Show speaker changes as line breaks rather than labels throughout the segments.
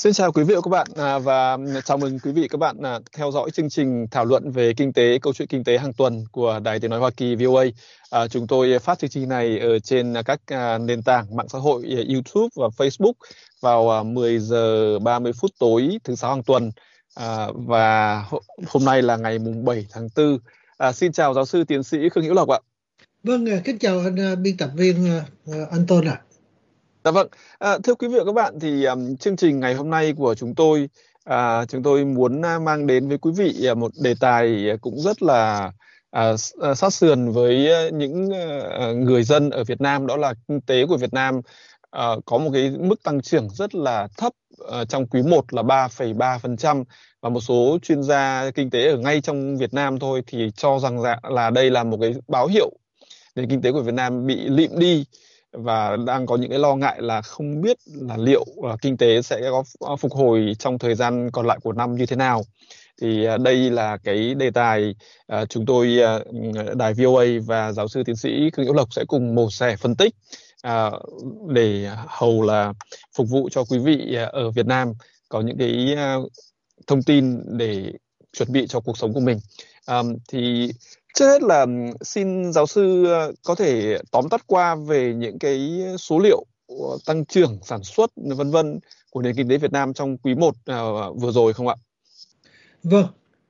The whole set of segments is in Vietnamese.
Xin chào quý vị và các bạn và chào mừng quý vị và các bạn theo dõi chương trình thảo luận về kinh tế, câu chuyện kinh tế hàng tuần của Đài Tiếng nói Hoa Kỳ VOA. Chúng tôi phát chương trình này ở trên các nền tảng mạng xã hội YouTube và Facebook vào 10 giờ 30 phút tối thứ Sáu hàng tuần. Và hôm nay là ngày mùng 7 tháng 4. Xin chào giáo sư tiến sĩ Khương Hữu Lộc ạ.
Vâng, kính chào anh biên tập viên Anton ạ.
Dạ vâng, thưa quý vị và các bạn thì chương trình ngày hôm nay của chúng tôi muốn mang đến với quý vị một đề tài cũng rất là sát sườn với những người dân ở Việt Nam, đó là kinh tế của Việt Nam có một cái mức tăng trưởng rất là thấp trong quý 1 là 3,3%, và một số chuyên gia kinh tế ở ngay trong Việt Nam thôi thì cho rằng là đây là một cái báo hiệu nền kinh tế của Việt Nam bị lịm đi, và đang có những cái lo ngại là không biết là liệu kinh tế sẽ có phục hồi trong thời gian còn lại của năm như thế nào. Thì đây là cái đề tài chúng tôi, đài VOA và giáo sư tiến sĩ Khương Hữu Lộc sẽ cùng mổ xẻ phân tích để hầu là phục vụ cho quý vị ở Việt Nam có những cái thông tin để chuẩn bị cho cuộc sống của mình. Thì trước hết là xin giáo sư có thể tóm tắt qua về những cái số liệu tăng trưởng sản xuất vân vân của nền kinh tế Việt Nam trong quý 1 vừa rồi không ạ?
Vâng,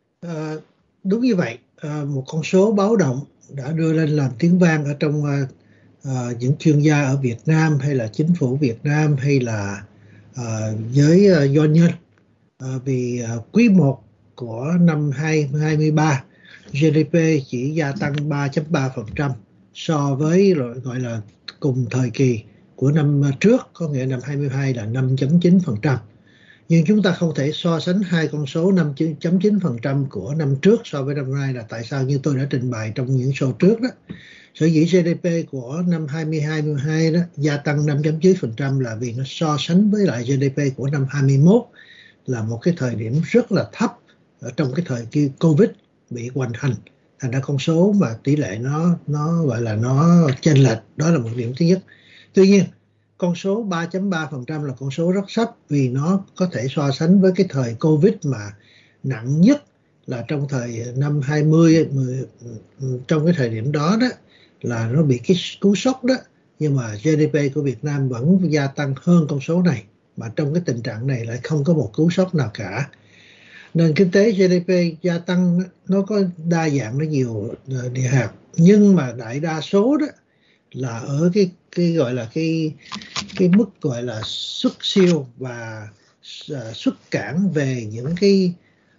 đúng như vậy. Một con số báo động đã đưa lên làm tiếng vang ở trong những chuyên gia ở Việt Nam, hay là chính phủ Việt Nam, hay là giới doanh nhân. Vì quý 1 của năm 2023, GDP chỉ gia tăng 3.3% so với gọi là cùng thời kỳ của năm trước, có nghĩa năm 22 là 5.9%. Nhưng chúng ta không thể so sánh hai con số 5.9% của năm trước so với năm nay là tại sao, như tôi đã trình bày trong những show trước đó. Sở dĩ GDP của năm 2022 đó gia tăng 5.9% là vì nó so sánh với lại GDP của năm 21 là một cái thời điểm rất là thấp ở trong cái thời kỳ Covid bị hoành hành, thành ra con số mà tỷ lệ nó gọi là nó chênh lệch, đó là một điểm thứ nhất. Tuy nhiên con số 3.3% là con số rất thấp vì nó có thể so sánh với cái thời Covid mà nặng nhất là trong thời năm 20, trong cái thời điểm đó là nó bị cái cú sốc đó, nhưng mà GDP của Việt Nam vẫn gia tăng hơn con số này, mà trong cái tình trạng này lại không có một cú sốc nào cả. Nền kinh tế GDP gia tăng nó có đa dạng, nó nhiều địa hạt, nhưng mà đại đa số đó là ở cái gọi là cái mức gọi là xuất siêu và xuất cảng về những cái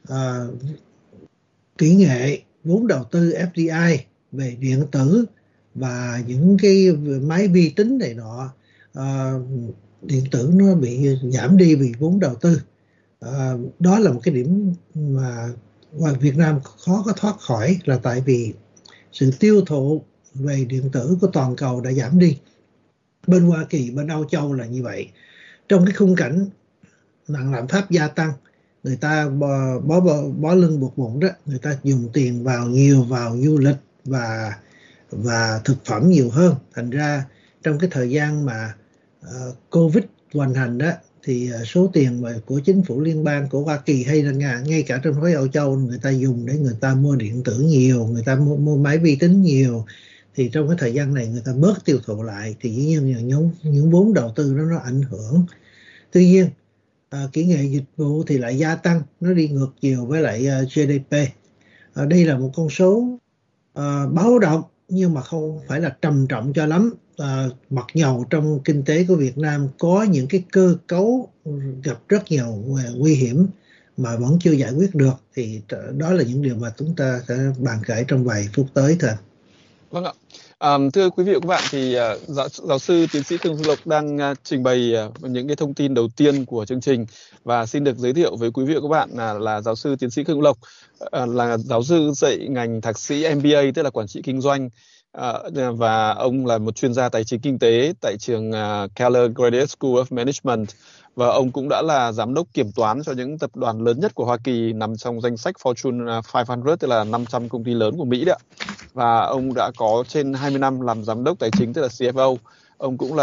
kỹ nghệ, vốn đầu tư FDI về điện tử và những cái máy vi tính này nọ. Điện tử nó bị giảm đi vì vốn đầu tư. Đó là một cái điểm mà Việt Nam khó có thoát khỏi, là tại vì sự tiêu thụ về điện tử của toàn cầu đã giảm đi. Bên Hoa Kỳ, bên Âu Châu là như vậy. Trong cái khung cảnh nặng lạm phát gia tăng, người ta bó lưng buộc bụng đó, người ta dùng tiền nhiều vào du lịch và thực phẩm nhiều hơn. Thành ra trong cái thời gian mà Covid hoành hành đó, thì số tiền của chính phủ liên bang của Hoa Kỳ hay là ngay cả trong khối Âu Châu, người ta dùng để người ta mua điện tử nhiều, người ta mua máy vi tính nhiều, thì trong cái thời gian này người ta bớt tiêu thụ lại, thì dĩ nhiên những vốn đầu tư đó nó ảnh hưởng. Tuy nhiên kỹ nghệ dịch vụ thì lại gia tăng, nó đi ngược chiều với lại GDP. Đây là một con số báo động, nhưng mà không phải là trầm trọng cho lắm. Mặc dầu trong kinh tế của Việt Nam có những cái cơ cấu gặp rất nhiều nguy hiểm mà vẫn chưa giải quyết được, thì đó là những điều mà chúng ta sẽ bàn kể trong vài phút tới thôi.
Vâng ạ. Thưa quý vị và các bạn, thì giáo sư tiến sĩ Khương Hữu Lộc đang trình bày những cái thông tin đầu tiên của chương trình, và xin được giới thiệu với quý vị và các bạn là giáo sư tiến sĩ Khương Hữu Lộc là giáo sư dạy ngành thạc sĩ MBA, tức là quản trị kinh doanh, và ông là một chuyên gia tài chính kinh tế tại trường Keller Graduate School of Management, và ông cũng đã là giám đốc kiểm toán cho những tập đoàn lớn nhất của Hoa Kỳ nằm trong danh sách Fortune 500, tức là 500 công ty lớn của Mỹ đấy ạ. Và ông đã có trên 20 năm làm giám đốc tài chính, tức là CFO. Ông cũng là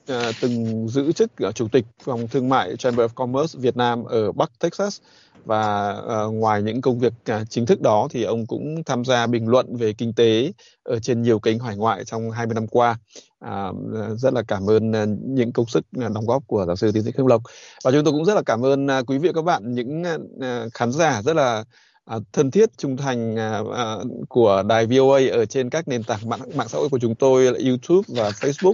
từng giữ chức chủ tịch phòng thương mại Chamber of Commerce Việt Nam ở Bắc Texas, và ngoài những công việc chính thức đó thì ông cũng tham gia bình luận về kinh tế ở trên nhiều kênh hải ngoại trong 20 năm qua. Rất là cảm ơn những công sức đóng góp của giáo sư tiến sĩ Hưng Lộc, và chúng tôi cũng rất là cảm ơn quý vị và các bạn, những khán giả rất là thân thiết, trung thành của đài VOA ở trên các nền tảng mạng xã hội của chúng tôi là YouTube và Facebook.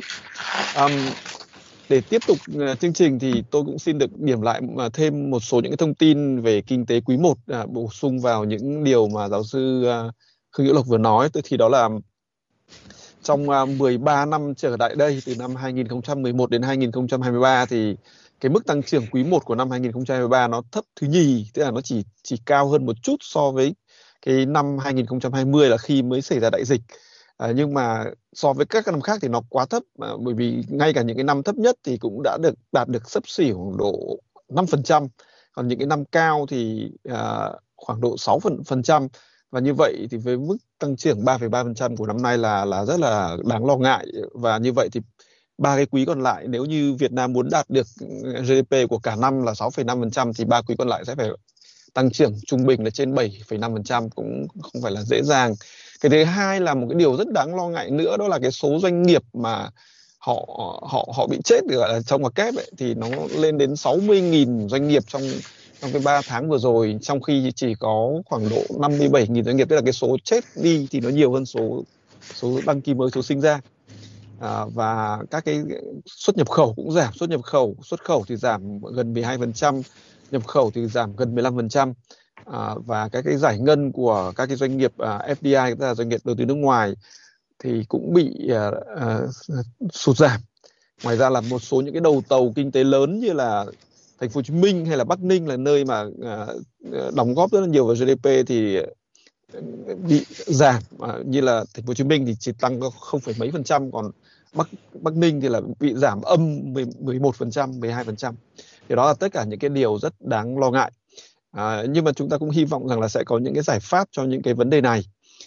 Để tiếp tục chương trình thì tôi cũng xin được điểm lại thêm một số những cái thông tin về kinh tế quý 1, bổ sung vào những điều mà giáo sư Khương Hữu Lộc vừa nói. Thì đó là trong 13 năm trở lại đây, từ năm 2011 đến 2023, thì cái mức tăng trưởng quý 1 của năm 2023 nó thấp thứ nhì, tức là nó chỉ cao hơn một chút so với cái năm 2020 là khi mới xảy ra đại dịch. Nhưng mà so với các năm khác thì nó quá thấp, bởi vì ngay cả những cái năm thấp nhất thì cũng đã đạt được xấp xỉ khoảng độ 5%, còn những cái năm cao thì khoảng độ 6%. Và như vậy thì với mức tăng trưởng 3,3% của năm nay là rất là đáng lo ngại. Và như vậy thì 3 cái quý còn lại, nếu như Việt Nam muốn đạt được GDP của cả năm là 6,5% thì 3 quý còn lại sẽ phải tăng trưởng trung bình là trên 7,5%, cũng không phải là dễ dàng. Cái thứ hai là một cái điều rất đáng lo ngại nữa, đó là cái số doanh nghiệp mà họ bị chết, gọi là trong ngoặc kép ấy, thì nó lên đến 60.000 doanh nghiệp trong cái 3 tháng vừa rồi, trong khi chỉ có khoảng độ 57.000 doanh nghiệp, tức là cái số chết đi thì nó nhiều hơn số đăng ký mới, số sinh ra. Và các cái xuất nhập khẩu cũng giảm, xuất khẩu thì giảm gần 12%, nhập khẩu thì giảm gần 15%. Và các cái giải ngân của các cái doanh nghiệp FDI, tức là doanh nghiệp đầu tư nước ngoài, thì cũng bị sụt giảm. Ngoài ra là một số những cái đầu tàu kinh tế lớn như là Thành phố Hồ Chí Minh hay là Bắc Ninh, là nơi mà đóng góp rất là nhiều vào GDP, thì bị giảm. Như là Thành phố Hồ Chí Minh thì chỉ tăng có 0, mấy %, còn Bắc Ninh thì là bị giảm âm 11%, 12%. Thì đó là tất cả những cái điều rất đáng lo ngại. Nhưng mà chúng ta cũng hy vọng rằng là sẽ có những cái giải pháp cho những cái vấn đề này.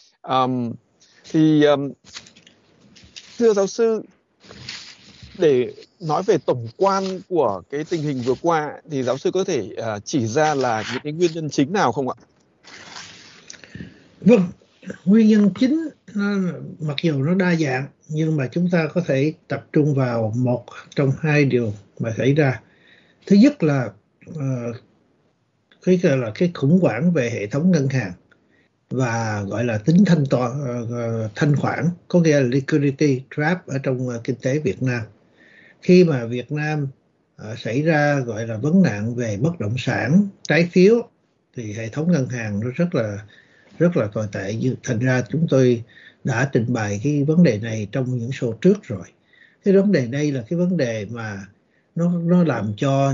Thưa giáo sư, để nói về tổng quan của cái tình hình vừa qua thì giáo sư có thể chỉ ra là những cái nguyên nhân chính nào không ạ?
Vâng, nguyên nhân chính mặc dù nó đa dạng, nhưng mà chúng ta có thể tập trung vào một trong hai điều mà xảy ra. Thứ nhất là cái khủng hoảng về hệ thống ngân hàng, và gọi là tính thanh khoản, có nghĩa là liquidity trap ở trong kinh tế Việt Nam. Khi mà Việt Nam xảy ra gọi là vấn nạn về bất động sản, trái phiếu, thì hệ thống ngân hàng nó rất là tồi tệ. Thành ra chúng tôi đã trình bày cái vấn đề này trong những show trước rồi. Cái vấn đề đây là cái vấn đề mà nó làm cho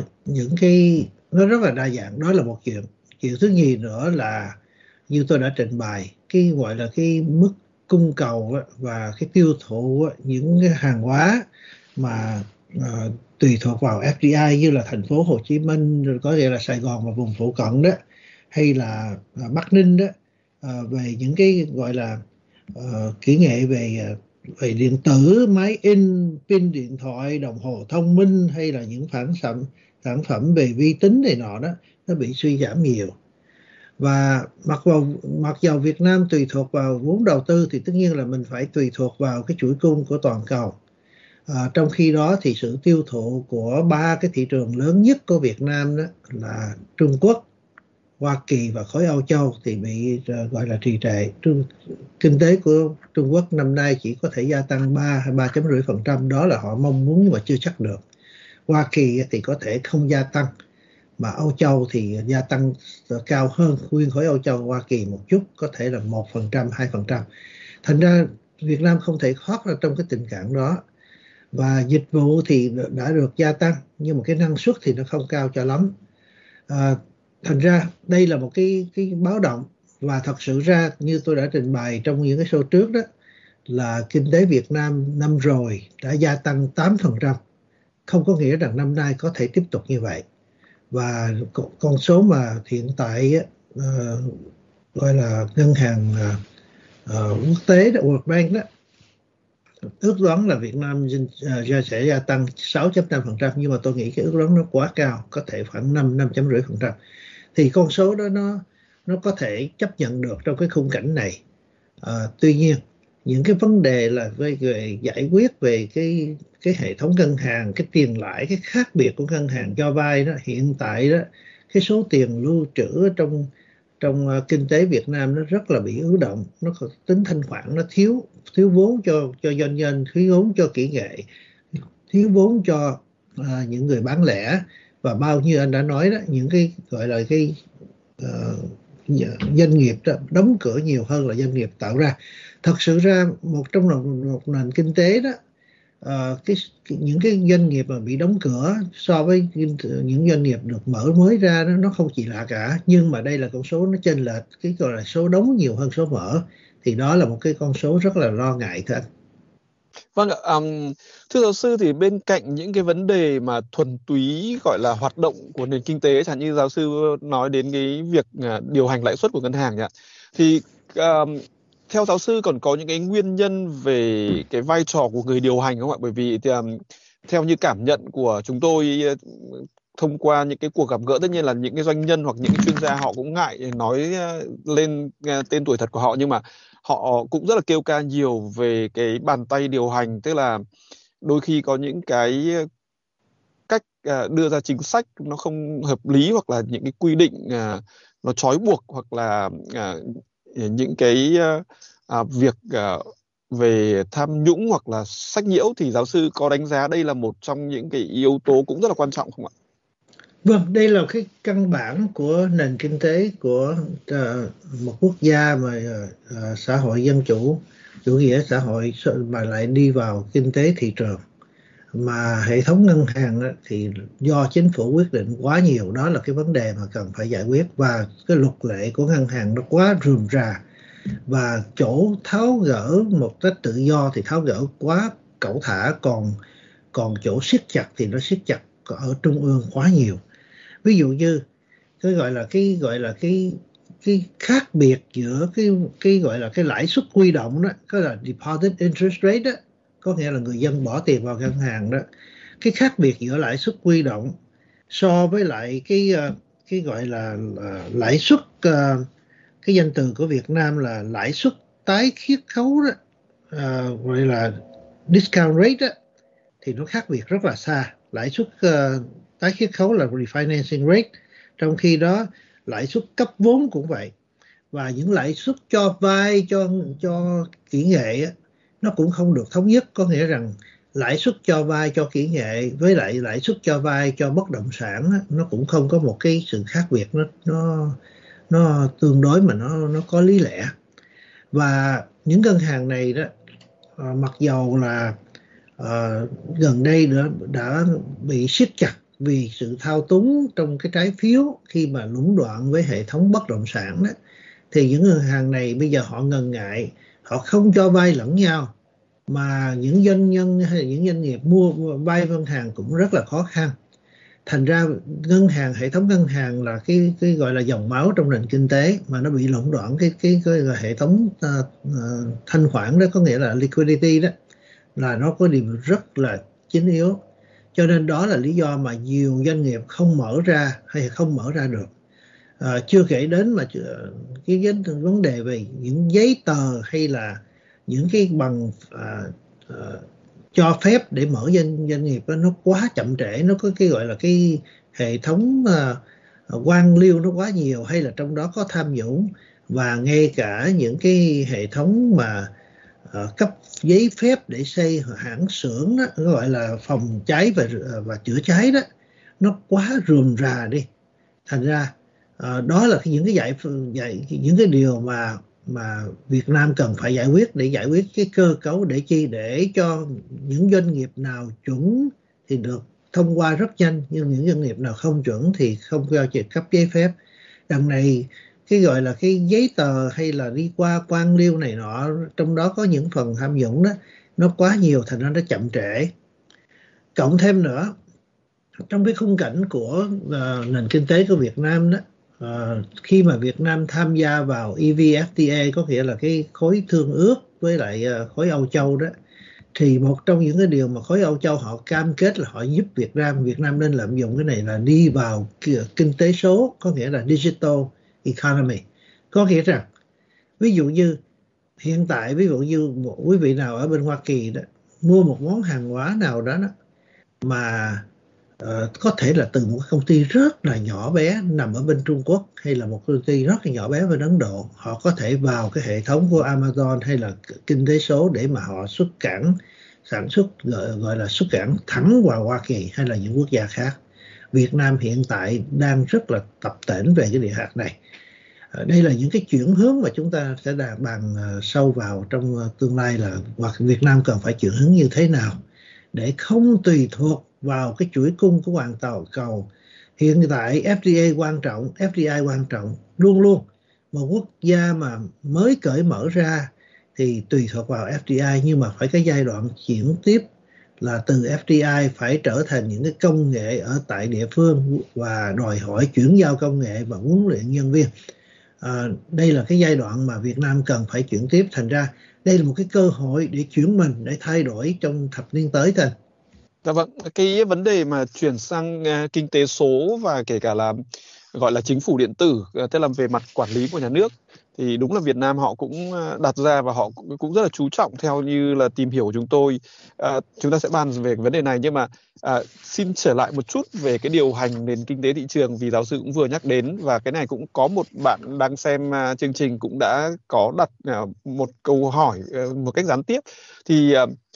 nó rất là đa dạng. Đó là một chuyện. Chuyện thứ nhì nữa là như tôi đã trình bày, cái gọi là cái mức cung cầu và cái tiêu thụ những cái hàng hóa mà tùy thuộc vào FDI, như là thành phố Hồ Chí Minh, rồi có nghĩa là Sài Gòn và vùng phụ cận đó, hay là Bắc Ninh đó, về những cái gọi là kỹ nghệ về điện tử, máy in, pin điện thoại, đồng hồ thông minh, hay là những sản phẩm về vi tính này nọ đó, nó bị suy giảm nhiều. Và mặc dầu Việt Nam tùy thuộc vào vốn đầu tư thì tất nhiên là mình phải tùy thuộc vào cái chuỗi cung của toàn cầu. Trong khi đó thì sự tiêu thụ của 3 cái thị trường lớn nhất của Việt Nam đó là Trung Quốc, Hoa Kỳ và khối Âu Châu thì bị gọi là trì trệ. Kinh tế của Trung Quốc năm nay chỉ có thể gia tăng 3,5%, đó là họ mong muốn nhưng mà chưa chắc được. Hoa Kỳ thì có thể không gia tăng, mà Âu Châu thì gia tăng cao hơn nguyên khối Âu Châu Hoa Kỳ một chút, có thể là 1%, 2%. Thành ra Việt Nam không thể thoát ra trong cái tình trạng đó. Và dịch vụ thì đã được gia tăng, nhưng mà cái năng suất thì nó không cao cho lắm. Thành ra đây là một cái báo động. Và thật sự ra như tôi đã trình bày trong những cái show trước đó, là kinh tế Việt Nam năm rồi đã gia tăng 8%, không có nghĩa rằng năm nay có thể tiếp tục như vậy. Và con số mà hiện tại gọi là ngân hàng quốc tế đó, World Bank đó, ước đoán là Việt Nam sẽ gia tăng 6,5%, nhưng mà tôi nghĩ cái ước đoán nó quá cao, có thể khoảng 5,5%. Thì con số đó nó có thể chấp nhận được trong cái khung cảnh này. Tuy nhiên những cái vấn đề là về giải quyết về cái hệ thống ngân hàng, cái tiền lãi, cái khác biệt của ngân hàng cho vay đó, hiện tại đó cái số tiền lưu trữ ở trong kinh tế Việt Nam nó rất là bị ứ động, nó có tính thanh khoản, nó thiếu thiếu vốn cho doanh nhân, thiếu vốn cho kỹ nghệ, thiếu vốn cho những người bán lẻ, và bao nhiêu anh đã nói đó, những cái gọi là cái ờ, doanh nghiệp đó, đóng cửa nhiều hơn là doanh nghiệp tạo ra. Thật sự ra trong một nền kinh tế đó, những cái doanh nghiệp mà bị đóng cửa so với những doanh nghiệp được mở mới ra nó không chỉ lạ cả, nhưng mà đây là con số nó chênh lệch, cái gọi là số đóng nhiều hơn số mở, thì đó là một cái con số rất là lo ngại thôi.
Vâng ạ, thưa giáo sư, thì bên cạnh những cái vấn đề mà thuần túy gọi là hoạt động của nền kinh tế, chẳng như giáo sư nói đến cái việc điều hành lãi suất của ngân hàng nhỉ, thì theo giáo sư còn có những cái nguyên nhân về cái vai trò của người điều hành không ạ? Bởi vì theo như cảm nhận của chúng tôi thông qua những cái cuộc gặp gỡ, tất nhiên là những cái doanh nhân hoặc những chuyên gia họ cũng ngại nói lên tên tuổi thật của họ, nhưng mà họ cũng rất là kêu ca nhiều về cái bàn tay điều hành, tức là đôi khi có những cái cách đưa ra chính sách nó không hợp lý, hoặc là những cái quy định nó trói buộc, hoặc là những cái việc về tham nhũng hoặc là sách nhiễu, thì giáo sư có đánh giá đây là một trong những cái yếu tố cũng rất là quan trọng không ạ?
Vâng, đây là cái căn bản của nền kinh tế của một quốc gia mà xã hội dân chủ, chủ nghĩa xã hội, mà lại đi vào kinh tế thị trường. Mà hệ thống ngân hàng thì do chính phủ quyết định quá nhiều, đó là cái vấn đề mà cần phải giải quyết. Và cái luật lệ của ngân hàng nó quá rườm rà, và chỗ tháo gỡ một cách tự do thì tháo gỡ quá cẩu thả, còn chỗ siết chặt thì nó siết chặt ở trung ương quá nhiều. Ví dụ như cái gọi là cái khác biệt giữa cái gọi là cái lãi suất huy động đó, cái là deposit interest rate đó, có nghĩa là người dân bỏ tiền vào ngân hàng đó. Cái khác biệt giữa lãi suất huy động so với lại cái gọi là lãi suất, cái danh từ của Việt Nam là lãi suất tái chiết khấu đó, gọi là discount rate đó, thì nó khác biệt rất là xa. Lãi suất tái chiết khấu là refinancing rate, trong khi đó lãi suất cấp vốn cũng vậy. Và những lãi suất cho vay cho kỹ nghệ nó cũng không được thống nhất, có nghĩa rằng lãi suất cho vay cho kỹ nghệ với lại lãi suất cho vay cho bất động sản nó cũng không có một cái sự khác biệt, nó tương đối mà nó có lý lẽ. Và những ngân hàng này đó, mặc dầu là gần đây đã bị siết chặt vì sự thao túng trong cái trái phiếu khi mà lũng đoạn với hệ thống bất động sản đó, thì những ngân hàng này bây giờ họ ngần ngại, họ không cho vay lẫn nhau, mà những doanh nhân hay những doanh nghiệp mua vay ngân hàng cũng rất là khó khăn. Thành ra ngân hàng, hệ thống ngân hàng là cái gọi là dòng máu trong nền kinh tế, mà nó bị lũng đoạn cái hệ thống thanh khoản đó, có nghĩa là liquidity đó, là nó có điểm rất là chính yếu. Cho nên đó là lý do mà nhiều doanh nghiệp không mở ra hay không mở ra được. Chưa kể đến mà cái vấn đề về những giấy tờ hay là những cái bằng cho phép để mở doanh nghiệp đó, nó quá chậm trễ, nó có cái gọi là cái hệ thống quan liêu nó quá nhiều, hay là trong đó có tham nhũng, và ngay cả những cái hệ thống mà cấp giấy phép để xây hãng xưởng đó, gọi là phòng cháy và chữa cháy đó, nó quá rườm rà đi. Thành ra đó là những những cái điều mà Việt Nam cần phải giải quyết, để giải quyết cái cơ cấu để cho những doanh nghiệp nào chuẩn thì được thông qua rất nhanh, nhưng những doanh nghiệp nào không chuẩn thì không cho việc cấp giấy phép. Đằng này cái gọi là cái giấy tờ hay là đi qua quan liêu này nọ, trong đó có những phần tham nhũng đó, nó quá nhiều, thành ra nó chậm trễ. Cộng thêm nữa, trong cái khung cảnh của nền kinh tế của Việt Nam đó, khi mà Việt Nam tham gia vào EVFTA, có nghĩa là cái khối thương ước với lại khối Âu Châu đó, thì một trong những cái điều mà khối Âu Châu họ cam kết là họ giúp Việt Nam nên lợi dụng cái này là đi vào kinh tế số, có nghĩa là digital economy. Có nghĩa rằng ví dụ như hiện tại, ví dụ như một quý vị nào ở bên Hoa Kỳ đó mua một món hàng hóa nào đó, mà có thể là từ một công ty rất là nhỏ bé nằm ở bên Trung Quốc, hay là một công ty rất là nhỏ bé bên Ấn Độ, họ có thể vào cái hệ thống của Amazon hay là kinh tế số để mà họ xuất cảng sản xuất, gọi là xuất cảng thẳng vào Hoa Kỳ hay là những quốc gia khác. Việt Nam hiện tại đang rất là tập tễnh về cái địa hạt này. Đây là những cái chuyển hướng mà chúng ta sẽ bàn sâu vào trong tương lai, là hoặc Việt Nam cần phải chuyển hướng như thế nào để không tùy thuộc vào cái chuỗi cung của toàn cầu. Hiện tại FDI quan trọng luôn luôn. Một quốc gia mà mới cởi mở ra thì tùy thuộc vào FDI, nhưng mà phải cái giai đoạn chuyển tiếp là từ FDI phải trở thành những cái công nghệ ở tại địa phương và đòi hỏi chuyển giao công nghệ và huấn luyện nhân viên. Đây là cái giai đoạn mà Việt Nam cần phải chuyển tiếp. Thành ra đây là một cái cơ hội để chuyển mình, để thay đổi trong thập niên tới thôi.
Dạ vâng, cái vấn đề mà chuyển sang kinh tế số và kể cả là gọi là chính phủ điện tử, tức là về mặt quản lý của nhà nước, thì đúng là Việt Nam họ cũng đặt ra và họ cũng rất là chú trọng theo như là tìm hiểu của chúng tôi. Chúng ta sẽ bàn về cái vấn đề này, nhưng mà xin trở lại một chút về cái điều hành nền kinh tế thị trường, vì giáo sư cũng vừa nhắc đến, và cái này cũng có một bạn đang xem chương trình cũng đã có đặt một câu hỏi một cách gián tiếp. Thì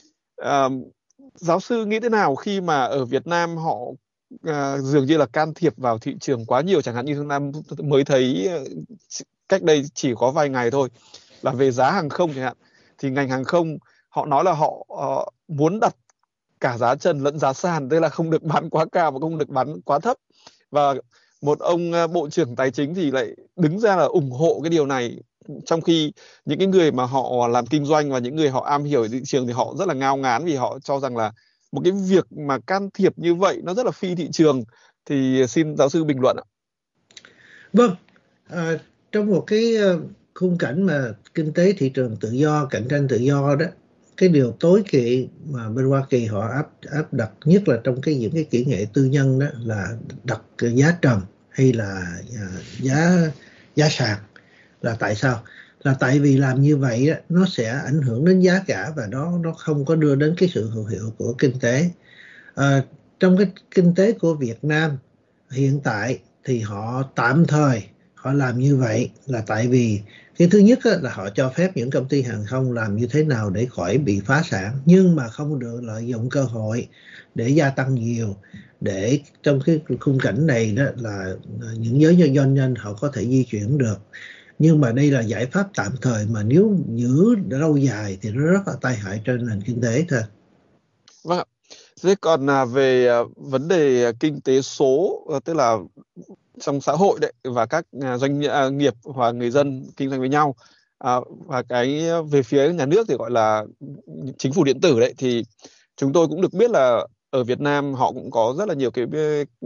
giáo sư nghĩ thế nào khi mà ở Việt Nam họ dường như là can thiệp vào thị trường quá nhiều, chẳng hạn như chúng ta mới thấy cách đây chỉ có vài ngày thôi là về giá hàng không chẳng hạn, thì ngành hàng không họ nói là họ muốn đặt cả giá trần lẫn giá sàn, tức là không được bán quá cao và không được bán quá thấp, và một ông bộ trưởng tài chính thì lại đứng ra là ủng hộ cái điều này, trong khi những cái người mà họ làm kinh doanh và những người họ am hiểu thị trường thì họ rất là ngao ngán, vì họ cho rằng là một cái việc mà can thiệp như vậy nó rất là phi thị trường. Thì xin giáo sư bình luận ạ.
Vâng, trong một cái khung cảnh mà kinh tế thị trường tự do, cạnh tranh tự do đó, cái điều tối kỵ mà bên Hoa Kỳ họ áp đặt nhất là trong những cái kỹ nghệ tư nhân đó là đặt giá trần hay là giá sàn. Là tại sao? Là tại vì làm như vậy đó, nó sẽ ảnh hưởng đến giá cả và nó không có đưa đến cái sự hữu hiệu của kinh tế. Trong cái kinh tế của Việt Nam hiện tại thì họ tạm thời họ làm như vậy là tại vì cái thứ nhất là họ cho phép những công ty hàng không làm như thế nào để khỏi bị phá sản, nhưng mà không được lợi dụng cơ hội để gia tăng nhiều, để trong cái khung cảnh này đó là những giới doanh nhân họ có thể di chuyển được. Nhưng mà đây là giải pháp tạm thời, mà nếu giữ lâu dài thì nó rất là tai hại trên nền kinh tế thôi.
Vâng ạ. Thế còn về vấn đề kinh tế số, tức là trong xã hội đấy, và các doanh nghiệp và người dân kinh doanh với nhau, và cái về phía nhà nước thì gọi là chính phủ điện tử đấy, thì chúng tôi cũng được biết là ở Việt Nam họ cũng có rất là nhiều cái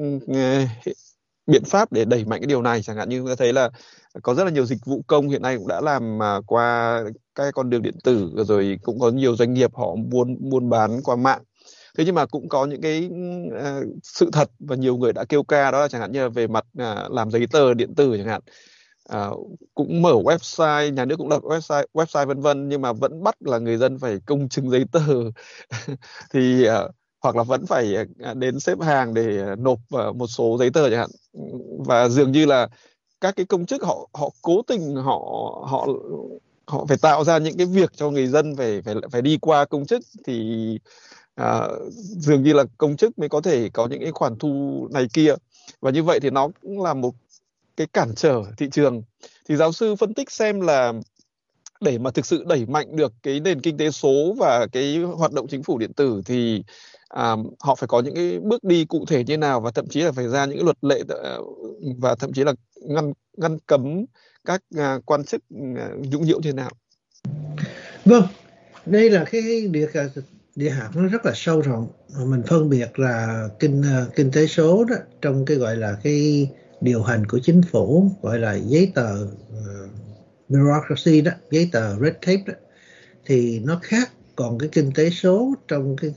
biện pháp để đẩy mạnh cái điều này. Chẳng hạn như chúng ta thấy là có rất là nhiều dịch vụ công hiện nay cũng đã làm qua các con đường điện tử, rồi cũng có nhiều doanh nghiệp họ buôn bán qua mạng. Thế nhưng mà cũng có những cái sự thật và nhiều người đã kêu ca, đó là chẳng hạn như là về mặt làm giấy tờ điện tử chẳng hạn, cũng mở website, nhà nước cũng lập website vân vân, nhưng mà vẫn bắt là người dân phải công chứng giấy tờ thì hoặc là vẫn phải đến xếp hàng để nộp một số giấy tờ chẳng hạn. Và dường như là các cái công chức họ cố tình họ phải tạo ra những cái việc cho người dân phải đi qua công chức, thì dường như là công chức mới có thể có những cái khoản thu này kia, và như vậy thì nó cũng là một cái cản trở thị trường. Thì giáo sư phân tích xem là để mà thực sự đẩy mạnh được cái nền kinh tế số và cái hoạt động chính phủ điện tử thì họ phải có những cái bước đi cụ thể như nào, và thậm chí là phải ra những cái luật lệ và thậm chí là ngăn cấm các quan chức nhũng nhiễu như thế nào.
Vâng, đây là cái địa hạt nó rất là sâu rộng. Mình phân biệt là kinh tế số đó trong cái gọi là cái điều hành của chính phủ, gọi là giấy tờ bureaucracy đó, giấy tờ red tape đó, thì nó khác còn cái kinh tế số trong cái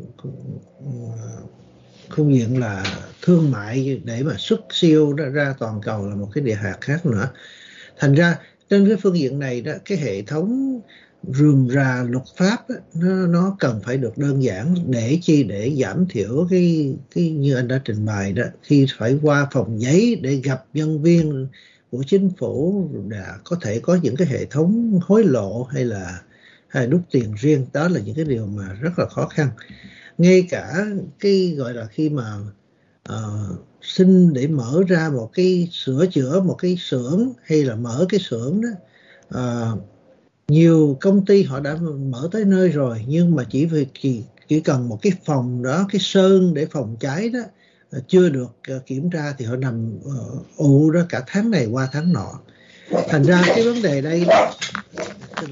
khung diện là thương mại để mà xuất siêu ra toàn cầu là một cái địa hạt khác nữa. Thành ra trên cái phương diện này đó, cái hệ thống rườm rà luật pháp đó, nó cần phải được đơn giản để giảm thiểu cái như anh đã trình bày đó, khi phải qua phòng giấy để gặp nhân viên của chính phủ đã có thể có những cái hệ thống hối lộ hay đút tiền riêng. Đó là những cái điều mà rất là khó khăn. Ngay cả cái gọi là khi mà xin để mở ra một cái sửa chữa một cái xưởng hay là mở cái xưởng đó, nhiều công ty họ đã mở tới nơi rồi, nhưng mà chỉ cần một cái phòng đó, cái sơn để phòng cháy đó chưa được kiểm tra thì họ nằm ù đó cả tháng này qua tháng nọ. Thành ra cái vấn đề đây xin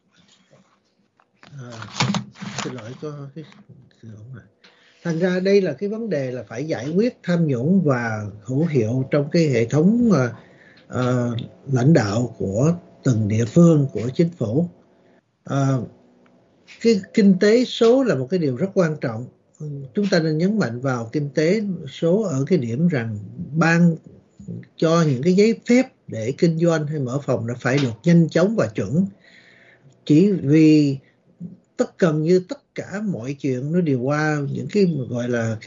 lỗi có cái thành ra đây là cái vấn đề là phải giải quyết tham nhũng và hữu hiệu trong cái hệ thống lãnh đạo của từng địa phương của chính phủ. Cái kinh tế số là một cái điều rất quan trọng. Chúng ta nên nhấn mạnh vào kinh tế số ở cái điểm rằng ban cho những cái giấy phép để kinh doanh hay mở phòng nó phải được nhanh chóng và chuẩn. Chỉ vì tất cả mọi chuyện nó đều qua những cái gọi là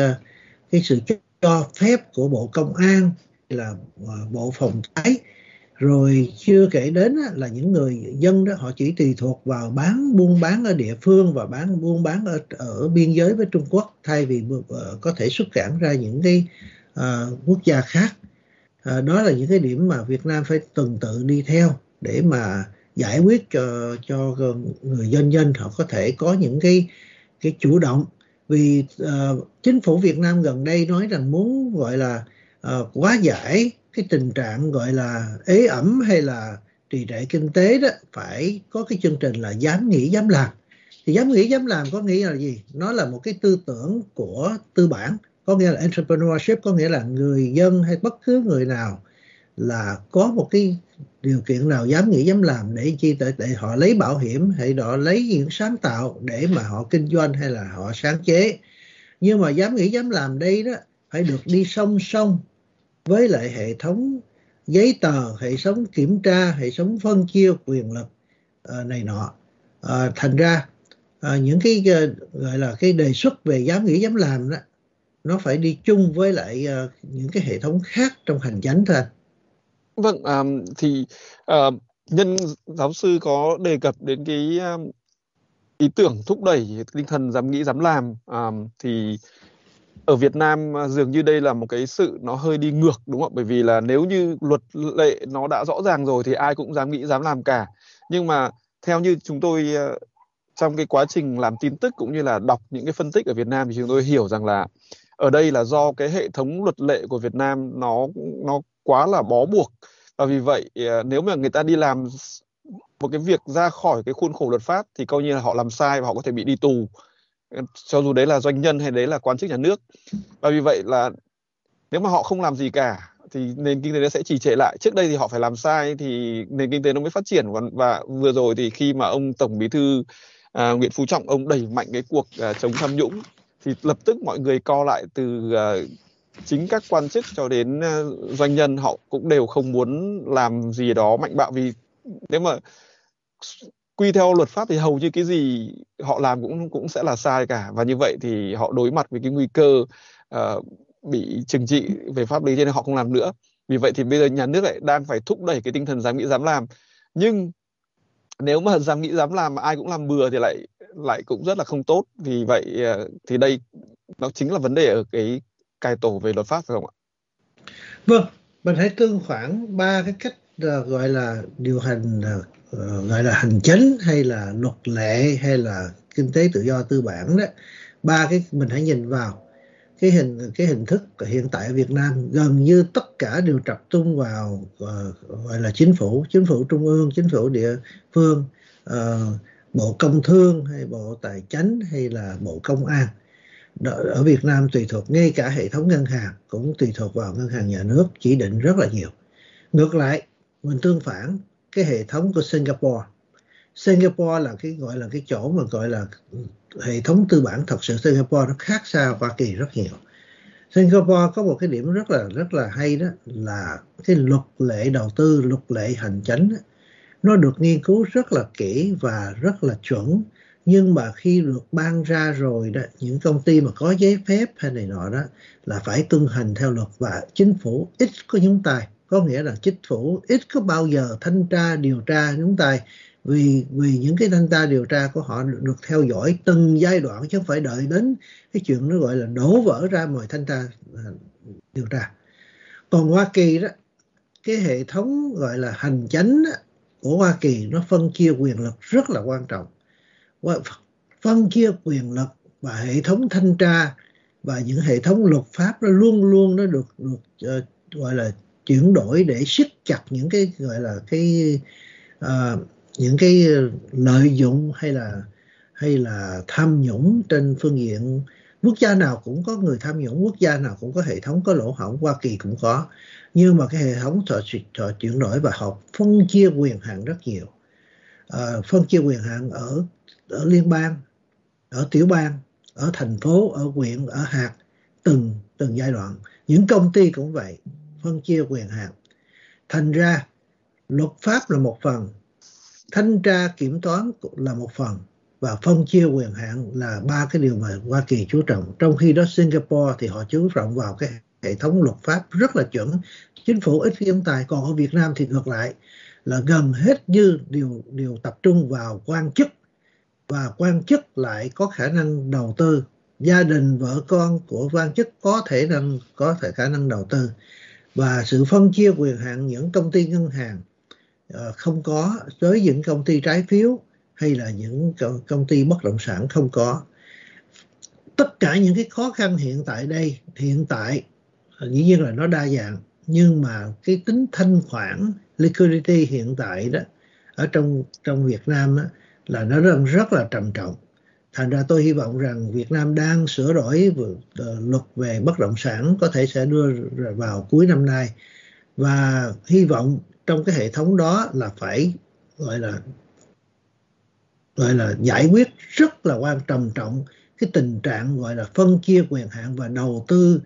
cái sự cho phép của Bộ Công an là Bộ Phòng cháy, rồi chưa kể đến là những người dân đó họ chỉ tùy thuộc vào buôn bán ở địa phương và buôn bán ở biên giới với Trung Quốc, thay vì có thể xuất cảng ra những cái quốc gia khác. Đó là những cái điểm mà Việt Nam phải tuần tự đi theo để mà giải quyết cho người dân họ có thể có những cái chủ động. Vì chính phủ Việt Nam gần đây nói rằng muốn gọi là hóa giải cái tình trạng gọi là ế ẩm hay là trì trệ kinh tế đó, phải có cái chương trình là dám nghĩ dám làm. Thì dám nghĩ dám làm có nghĩa là gì? Nó là một cái tư tưởng của tư bản, có nghĩa là entrepreneurship, có nghĩa là người dân hay bất cứ người nào là có một cái điều kiện nào dám nghĩ dám làm để họ lấy bảo hiểm hay họ lấy những sáng tạo để mà họ kinh doanh hay là họ sáng chế. Nhưng mà dám nghĩ dám làm đây đó phải được đi song song với lại hệ thống giấy tờ, hệ thống kiểm tra, hệ thống phân chia quyền lực này nọ. Thành ra những cái gọi là cái đề xuất về dám nghĩ dám làm đó, nó phải đi chung với lại những cái hệ thống khác trong hành chánh thôi.
Vâng, thì nhân giáo sư có đề cập đến cái ý tưởng thúc đẩy tinh thần dám nghĩ dám làm, thì ở Việt Nam dường như đây là một cái sự nó hơi đi ngược, đúng không? Bởi vì là nếu như luật lệ nó đã rõ ràng rồi thì ai cũng dám nghĩ dám làm cả. Nhưng mà theo như chúng tôi trong cái quá trình làm tin tức cũng như là đọc những cái phân tích ở Việt Nam thì chúng tôi hiểu rằng là ở đây là do cái hệ thống luật lệ của Việt Nam nó quá là bó buộc, và vì vậy nếu mà người ta đi làm một cái việc ra khỏi cái khuôn khổ luật pháp thì coi như là họ làm sai và họ có thể bị đi tù, cho dù đấy là doanh nhân hay đấy là quan chức nhà nước. Và vì vậy là nếu mà họ không làm gì cả thì nền kinh tế nó sẽ trì trệ lại. Trước đây thì họ phải làm sai thì nền kinh tế nó mới phát triển. Và vừa rồi thì khi mà ông Tổng Bí thư Nguyễn Phú Trọng ông đẩy mạnh cái cuộc chống tham nhũng thì lập tức mọi người co lại, từ chính các quan chức cho đến doanh nhân, họ cũng đều không muốn làm gì đó mạnh bạo, vì nếu mà quy theo luật pháp thì hầu như cái gì họ làm cũng sẽ là sai cả, và như vậy thì họ đối mặt với cái nguy cơ bị trừng trị về pháp lý, cho nên họ không làm nữa. Vì vậy thì bây giờ nhà nước lại đang phải thúc đẩy cái tinh thần dám nghĩ dám làm. Nhưng nếu mà dám nghĩ dám làm mà ai cũng làm bừa thì lại cũng rất là không tốt. Vì vậy thì đây nó chính là vấn đề ở cái cải tổ về luật pháp, phải không ạ?
Vâng, mình hãy tương khoảng 3 cái cách gọi là điều hành, gọi là hành chánh hay là luật lệ hay là kinh tế tự do tư bản đó. 3 cái mình hãy nhìn vào cái hình thức hiện tại ở Việt Nam, gần như tất cả đều tập trung vào gọi là chính phủ trung ương, chính phủ địa phương, Bộ Công Thương hay Bộ Tài Chánh hay là Bộ Công an. Ở Việt Nam tùy thuộc, ngay cả hệ thống ngân hàng cũng tùy thuộc vào ngân hàng nhà nước chỉ định rất là nhiều. Ngược lại, mình tương phản cái hệ thống của Singapore. Singapore là cái gọi là cái chỗ mà gọi là hệ thống tư bản thật sự. Singapore nó khác xa Hoa Kỳ rất nhiều. Singapore có một cái điểm rất là hay, đó là cái luật lệ đầu tư, luật lệ hành chánh nó được nghiên cứu rất là kỹ và rất là chuẩn. Nhưng mà khi được ban ra rồi đó, những công ty mà có giấy phép hay này nọ đó là phải tuân hành theo luật, và chính phủ ít có nhúng tay. Có nghĩa là chính phủ ít có bao giờ thanh tra điều tra nhúng tay, vì những cái thanh tra điều tra của họ được theo dõi từng giai đoạn, chứ không phải đợi đến cái chuyện nó gọi là đổ vỡ ra mời thanh tra điều tra. Còn Hoa Kỳ đó, cái hệ thống gọi là hành chánh của Hoa Kỳ nó phân chia quyền lực rất là quan trọng. Phân chia quyền lực và hệ thống thanh tra và những hệ thống luật pháp nó luôn luôn nó được gọi là chuyển đổi để siết chặt những cái gọi là những cái lợi dụng hay là tham nhũng trên phương diện. Quốc gia nào cũng có người tham nhũng, quốc gia nào cũng có hệ thống có lỗ hổng, Hoa Kỳ cũng có. Nhưng mà cái hệ thống họ chuyển đổi và họ phân chia quyền hạn rất nhiều. Phân chia quyền hạn ở liên bang, ở tiểu bang, ở thành phố, ở huyện, ở hạt, từng giai đoạn. Những công ty cũng vậy, phân chia quyền hạn. Thành ra luật pháp là một phần, thanh tra kiểm toán là một phần, và phân chia quyền hạn là ba cái điều mà Hoa Kỳ chú trọng. Trong khi đó Singapore thì họ chú trọng vào cái hệ thống luật pháp rất là chuẩn, chính phủ ít nhúng tay. Còn ở Việt Nam thì ngược lại, là gần hết như đều tập trung vào quan chức, và quan chức lại có khả năng đầu tư. Gia đình vợ con của quan chức có thể khả năng đầu tư, và sự phân chia quyền hạn những công ty ngân hàng không có, với những công ty trái phiếu hay là những công ty bất động sản không có. Tất cả những cái khó khăn hiện tại dĩ nhiên là nó đa dạng, nhưng mà cái tính thanh khoản liquidity hiện tại đó ở trong Việt Nam đó, là nó rất là trầm trọng. Thành ra tôi hy vọng rằng Việt Nam đang sửa đổi luật về bất động sản, có thể sẽ đưa vào cuối năm nay, và hy vọng trong cái hệ thống đó là phải gọi là giải quyết rất là trầm trọng cái tình trạng gọi là phân chia quyền hạn và đầu tư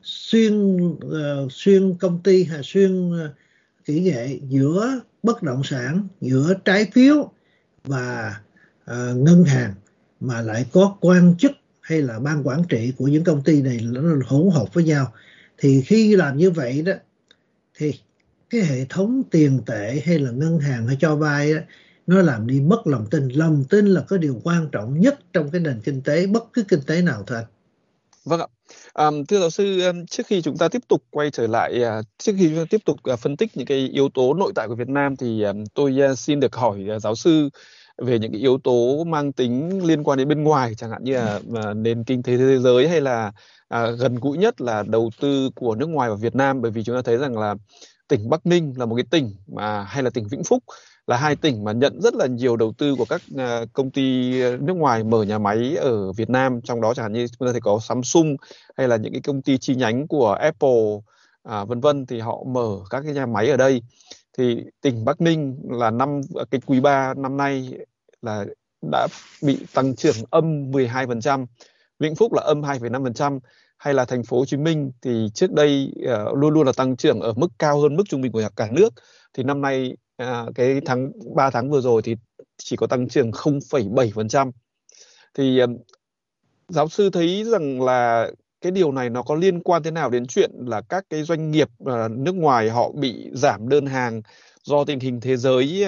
xuyên công ty hay xuyên kỹ nghệ giữa bất động sản, giữa trái phiếu và ngân hàng, mà lại có quan chức hay là ban quản trị của những công ty này nó hỗn hợp với nhau. Thì khi làm như vậy đó, thì cái hệ thống tiền tệ hay là ngân hàng hay cho vay đó, nó làm đi mất lòng tin. Lòng tin là cái điều quan trọng nhất trong cái nền kinh tế, bất cứ kinh tế nào thôi.
Vâng ạ. Thưa giáo sư, trước khi chúng ta tiếp tục quay trở lại, trước khi chúng ta tiếp tục phân tích những cái yếu tố nội tại của Việt Nam, thì tôi xin được hỏi giáo sư về những cái yếu tố mang tính liên quan đến bên ngoài, chẳng hạn như là nền kinh tế thế giới, hay là gần gũi nhất là đầu tư của nước ngoài vào Việt Nam. Bởi vì chúng ta thấy rằng là tỉnh Bắc Ninh là một cái tỉnh hay là tỉnh Vĩnh Phúc là hai tỉnh mà nhận rất là nhiều đầu tư của các công ty nước ngoài mở nhà máy ở Việt Nam. Trong đó chẳng hạn như chúng ta thấy có Samsung hay là những cái công ty chi nhánh của Apple vân vân, thì họ mở các cái nhà máy ở đây. Thì tỉnh Bắc Ninh là cái quý 3 năm nay là đã bị tăng trưởng âm 12%, Vĩnh Phúc là âm 2,5%, hay là thành phố Hồ Chí Minh thì trước đây luôn luôn là tăng trưởng ở mức cao hơn mức trung bình của cả nước. Thì năm nay cái 3 tháng vừa rồi thì chỉ có tăng trưởng 0,7%. Thì giáo sư thấy rằng là cái điều này nó có liên quan thế nào đến chuyện là các cái doanh nghiệp nước ngoài họ bị giảm đơn hàng do tình hình thế giới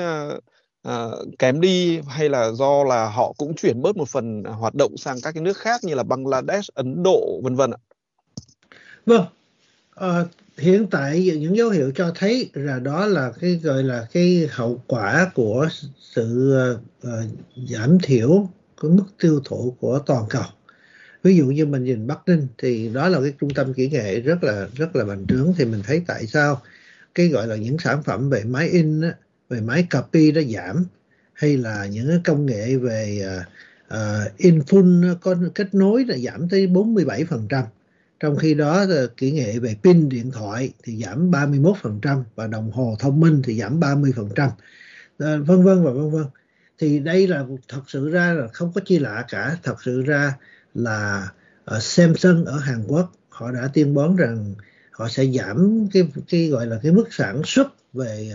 kém đi, hay là do là họ cũng chuyển bớt một phần hoạt động sang các cái nước khác như là Bangladesh, Ấn Độ vân vân ạ?
Vâng, hiện tại những dấu hiệu cho thấy là đó là cái gọi là cái hậu quả của sự giảm thiểu cái mức tiêu thụ của toàn cầu. Ví dụ như mình nhìn Bắc Ninh thì đó là cái trung tâm kỹ nghệ rất là bành trướng, thì mình thấy tại sao cái gọi là những sản phẩm về máy in á, về máy copy nó giảm, hay là những cái công nghệ về in full có kết nối là giảm tới 47%. Trong khi đó kỹ nghệ về pin điện thoại thì giảm 31%, và đồng hồ thông minh thì giảm 30%, vân vân và vân vân. thì đây là thật sự ra là không có chi lạ cả. Thật sự ra là Samsung ở Hàn Quốc họ đã tuyên bố rằng họ sẽ giảm cái gọi là cái mức sản xuất về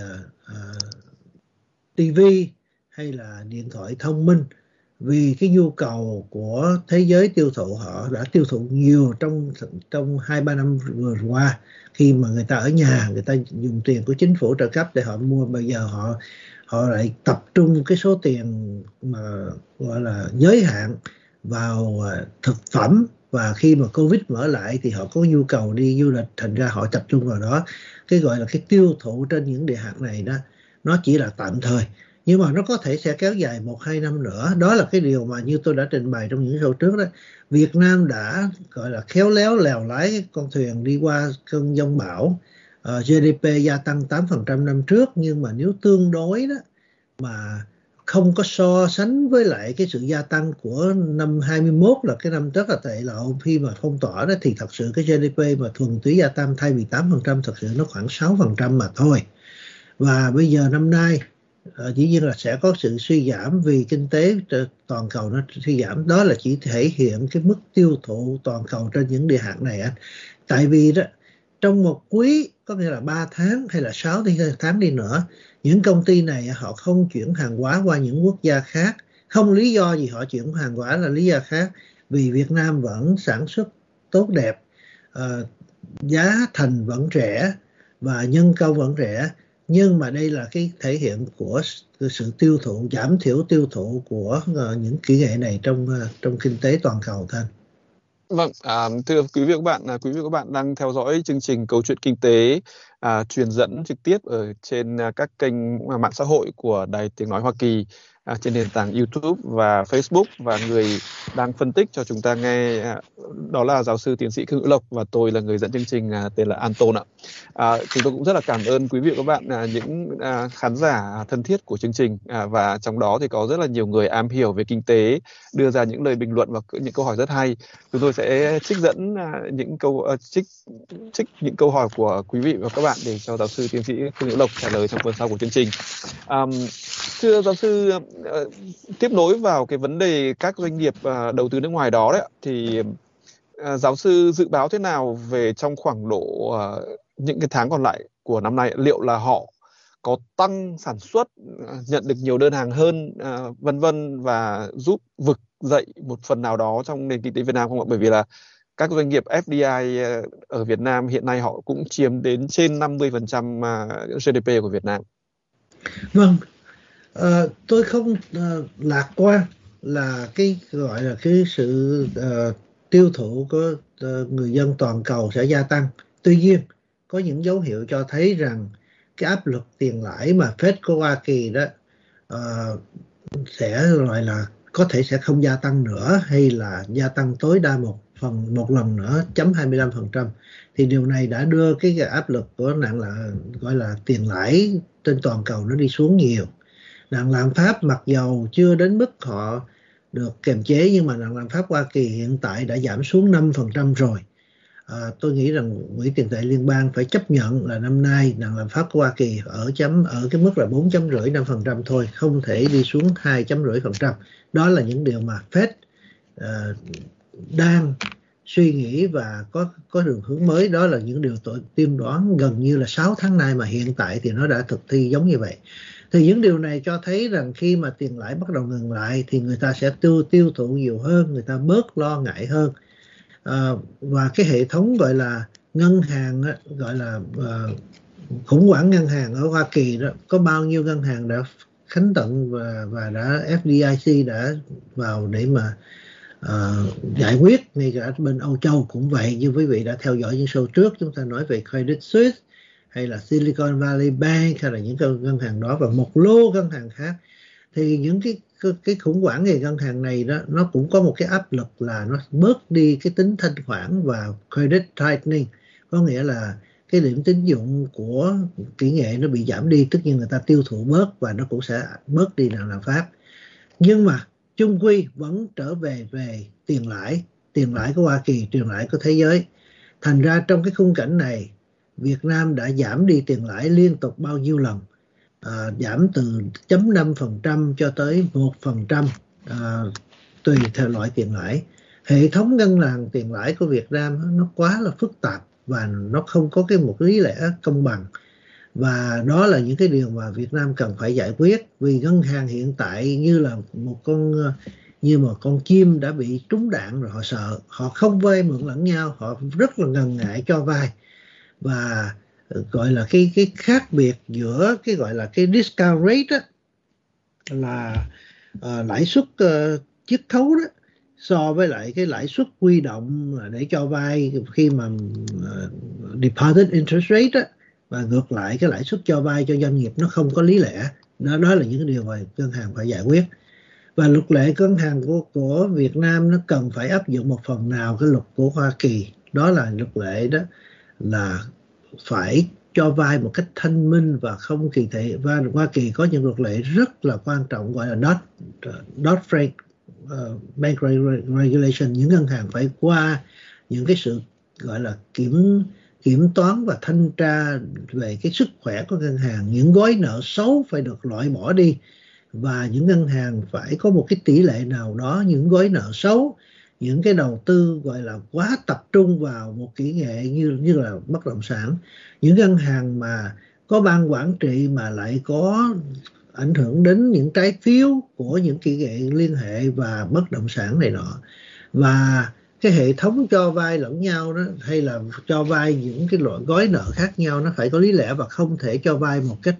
TV hay là điện thoại thông minh, vì cái nhu cầu của thế giới tiêu thụ, họ đã tiêu thụ nhiều trong 2-3 năm vừa qua, khi mà người ta ở nhà, người ta dùng tiền của chính phủ trợ cấp để họ mua. Bây giờ họ lại tập trung cái số tiền mà gọi là giới hạn vào thực phẩm, và khi mà Covid mở lại thì họ có nhu cầu đi du lịch, thành ra họ tập trung vào đó. Cái gọi là cái tiêu thụ trên những địa hạt này đó, nó chỉ là tạm thời, nhưng mà nó có thể sẽ kéo dài 1-2 năm nữa. Đó là cái điều mà như tôi đã trình bày trong những show trước đó. Việt Nam đã gọi là khéo léo lèo lái con thuyền đi qua cơn giông bão. GDP gia tăng 8% năm trước, nhưng mà nếu tương đối đó mà không có so sánh với lại cái sự gia tăng của năm 21 là cái năm rất là tệ lộ khi mà phong tỏa đó, thì thật sự cái GDP mà thuần túy gia tăng thay vì 8%, thật sự nó khoảng 6% mà thôi. Và bây giờ năm nay dĩ nhiên là sẽ có sự suy giảm vì kinh tế toàn cầu nó suy giảm. Đó là chỉ thể hiện cái mức tiêu thụ toàn cầu trên những địa hạt này. Tại vì đó, trong một quý, có nghĩa là 3 tháng hay là 6 tháng đi nữa, những công ty này họ không chuyển hàng hóa qua những quốc gia khác. Không lý do gì họ chuyển hàng hóa là lý do khác, vì Việt Nam vẫn sản xuất tốt đẹp, giá thành vẫn rẻ và nhân công vẫn rẻ. Nhưng mà đây là cái thể hiện của sự tiêu thụ, giảm thiểu tiêu thụ của những kỹ nghệ này trong kinh tế toàn cầu thôi.
Vâng, thưa quý vị và quý vị và các bạn đang theo dõi chương trình Câu chuyện kinh tế truyền dẫn trực tiếp ở trên các kênh mạng xã hội của Đài Tiếng nói Hoa Kỳ, trên nền tảng YouTube và Facebook, và người đang phân tích cho chúng ta nghe đó là giáo sư tiến sĩ Khương Hữu Lộc, và tôi là người dẫn chương trình tên là Anton ạ. Chúng tôi cũng rất là cảm ơn quý vị và các bạn, những khán giả thân thiết của chương trình, và trong đó thì có rất là nhiều người am hiểu về kinh tế đưa ra những lời bình luận và những câu hỏi rất hay. Chúng tôi sẽ trích dẫn trích những câu hỏi của quý vị và các bạn để cho giáo sư tiến sĩ Khương Hữu Lộc trả lời trong phần sau của chương trình. Thưa giáo sư, tiếp nối vào cái vấn đề các doanh nghiệp đầu tư nước ngoài đó đấy, thì giáo sư dự báo thế nào về trong khoảng độ những cái tháng còn lại của năm nay? Liệu là họ có tăng sản xuất, nhận được nhiều đơn hàng hơn, vân vân, và giúp vực dậy một phần nào đó trong nền kinh tế Việt Nam không ạ? Bởi vì là các doanh nghiệp FDI ở Việt Nam hiện nay họ cũng chiếm đến trên 50% GDP của Việt Nam.
Vâng, tôi không lạc quan là cái gọi là cái sự tiêu thụ của người dân toàn cầu sẽ gia tăng. Tuy nhiên, có những dấu hiệu cho thấy rằng cái áp lực tiền lãi mà Fed của Hoa Kỳ đó sẽ gọi là có thể sẽ không gia tăng nữa, hay là gia tăng tối đa một lần nữa 0.25%. Thì điều này đã đưa cái áp lực của gọi là tiền lãi trên toàn cầu nó đi xuống nhiều. Nạn lạm phát mặc dầu chưa đến mức họ được kiềm chế, nhưng mà nạn lạm phát Hoa Kỳ hiện tại đã giảm xuống 5% rồi. Tôi nghĩ rằng Quỹ tiền tệ liên bang phải chấp nhận là năm nay nạn lạm phát của Hoa Kỳ ở cái mức là 4.5% thôi, không thể đi xuống 2.5%. Đó là những điều mà Fed đang suy nghĩ và có đường hướng mới. Đó là những điều tôi tiên đoán gần như là 6 tháng nay, mà hiện tại thì nó đã thực thi giống như vậy. Thì những điều này cho thấy rằng khi mà tiền lãi bắt đầu ngừng lại thì người ta sẽ tiêu thụ nhiều hơn, người ta bớt lo ngại hơn. Và cái hệ thống gọi là ngân hàng, gọi là khủng hoảng ngân hàng ở Hoa Kỳ đó, có bao nhiêu ngân hàng đã khánh tận và đã FDIC đã vào để mà giải quyết. Ngay cả bên Âu Châu cũng vậy, như quý vị đã theo dõi những show trước, chúng ta nói về Credit Suisse hay là Silicon Valley Bank hay là những cái ngân hàng đó, và một lô ngân hàng khác. Thì những cái khủng hoảng về ngân hàng này đó, nó cũng có một cái áp lực là nó bớt đi cái tính thanh khoản và credit tightening, có nghĩa là cái điểm tín dụng của kỹ nghệ nó bị giảm đi, tất nhiên người ta tiêu thụ bớt và nó cũng sẽ bớt đi nạn lạm phát. Nhưng mà chung quy vẫn trở về tiền lãi của Hoa Kỳ, tiền lãi của thế giới. Thành ra trong cái khung cảnh này, Việt Nam đã giảm đi tiền lãi liên tục bao nhiêu lần, giảm từ 0.5% cho tới 1%, tùy theo loại tiền lãi. Hệ thống ngân hàng tiền lãi của Việt Nam nó quá là phức tạp và nó không có một lý lẽ công bằng, và đó là những cái điều mà Việt Nam cần phải giải quyết. Vì ngân hàng hiện tại như là một con chim đã bị trúng đạn rồi, họ sợ, họ không vay mượn lẫn nhau, họ rất là ngần ngại cho vay. Và gọi là cái khác biệt giữa cái gọi là cái discount rate đó, là lãi suất chiết khấu đó, so với lại cái lãi suất huy động để cho vay khi mà deposit interest rate đó, và ngược lại cái lãi suất cho vay cho doanh nghiệp nó không có lý lẽ. Đó là những cái điều mà ngân hàng phải giải quyết. Và luật lệ ngân hàng của Việt Nam nó cần phải áp dụng một phần nào cái luật của Hoa Kỳ. Đó là luật lệ đó là phải cho vay một cách thanh minh và không kỳ thị. Và Hoa Kỳ có những luật lệ rất là quan trọng gọi là Dodd-Frank Bank Regulation. Những ngân hàng phải qua những cái sự gọi là kiểm toán và thanh tra về cái sức khỏe của ngân hàng. Những gói nợ xấu phải được loại bỏ đi, và những ngân hàng phải có một cái tỷ lệ nào đó những gói nợ xấu, những cái đầu tư gọi là quá tập trung vào một kỹ nghệ như là bất động sản. Những ngân hàng mà có ban quản trị mà lại có ảnh hưởng đến những trái phiếu của những kỹ nghệ liên hệ và bất động sản này nọ. Và cái hệ thống cho vay lẫn nhau đó, hay là cho vay những cái loại gói nợ khác nhau, nó phải có lý lẽ và không thể cho vay một cách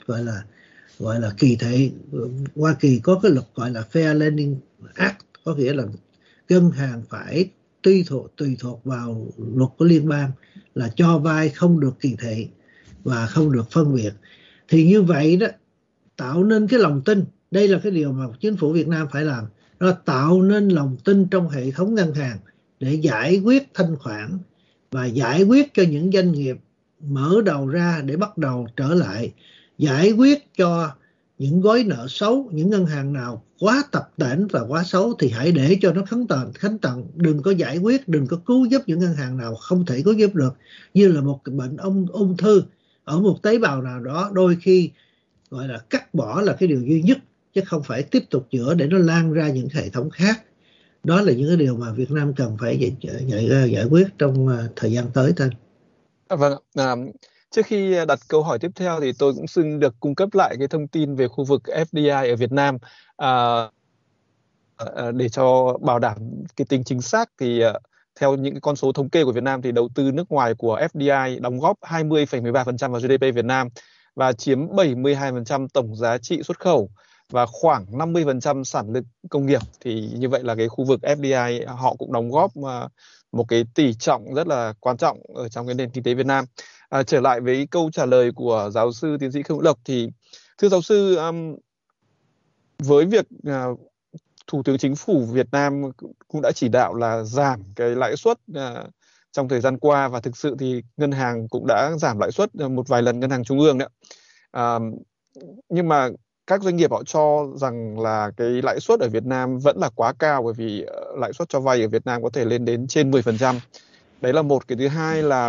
gọi là kỳ thị. Hoa Kỳ có cái luật gọi là Fair Lending Act, có nghĩa là ngân hàng phải tùy thuộc vào luật của liên bang là cho vay không được kỳ thị và không được phân biệt. Thì như vậy đó, tạo nên cái lòng tin. Đây là cái điều mà chính phủ Việt Nam phải làm, đó là tạo nên lòng tin trong hệ thống ngân hàng để giải quyết thanh khoản và giải quyết cho những doanh nghiệp mở đầu ra để bắt đầu trở lại, giải quyết cho những gói nợ xấu. Những ngân hàng nào quá tập tễnh và quá xấu thì hãy để cho nó khánh tận, đừng có giải quyết, đừng có cứu giúp những ngân hàng nào không thể cứu giúp được. Như là một cái bệnh ung thư ở một tế bào nào đó, đôi khi gọi là cắt bỏ là cái điều duy nhất, chứ không phải tiếp tục chữa để nó lan ra những hệ thống khác. Đó là những cái điều mà Việt Nam cần phải giải quyết trong thời gian tới thôi.
Vâng, trước khi đặt câu hỏi tiếp theo thì tôi cũng xin được cung cấp lại cái thông tin về khu vực FDI ở Việt Nam, để cho bảo đảm cái tính chính xác. Thì theo những cái con số thống kê của Việt Nam thì đầu tư nước ngoài của FDI đóng góp 20,13% vào GDP Việt Nam và chiếm 72% tổng giá trị xuất khẩu và khoảng 50% sản lượng công nghiệp. Thì như vậy là cái khu vực FDI họ cũng đóng góp một cái tỷ trọng rất là quan trọng ở trong cái nền kinh tế Việt Nam. Trở lại với câu trả lời của giáo sư tiến sĩ Khương Hữu Lộc thì thưa giáo sư, với việc Thủ tướng Chính phủ Việt Nam cũng đã chỉ đạo là giảm cái lãi suất trong thời gian qua, và thực sự thì ngân hàng cũng đã giảm lãi suất một vài lần, ngân hàng trung ương đấy. Nhưng mà các doanh nghiệp họ cho rằng là cái lãi suất ở Việt Nam vẫn là quá cao, bởi vì lãi suất cho vay ở Việt Nam có thể lên đến trên 10%. Đấy là một. Cái thứ hai là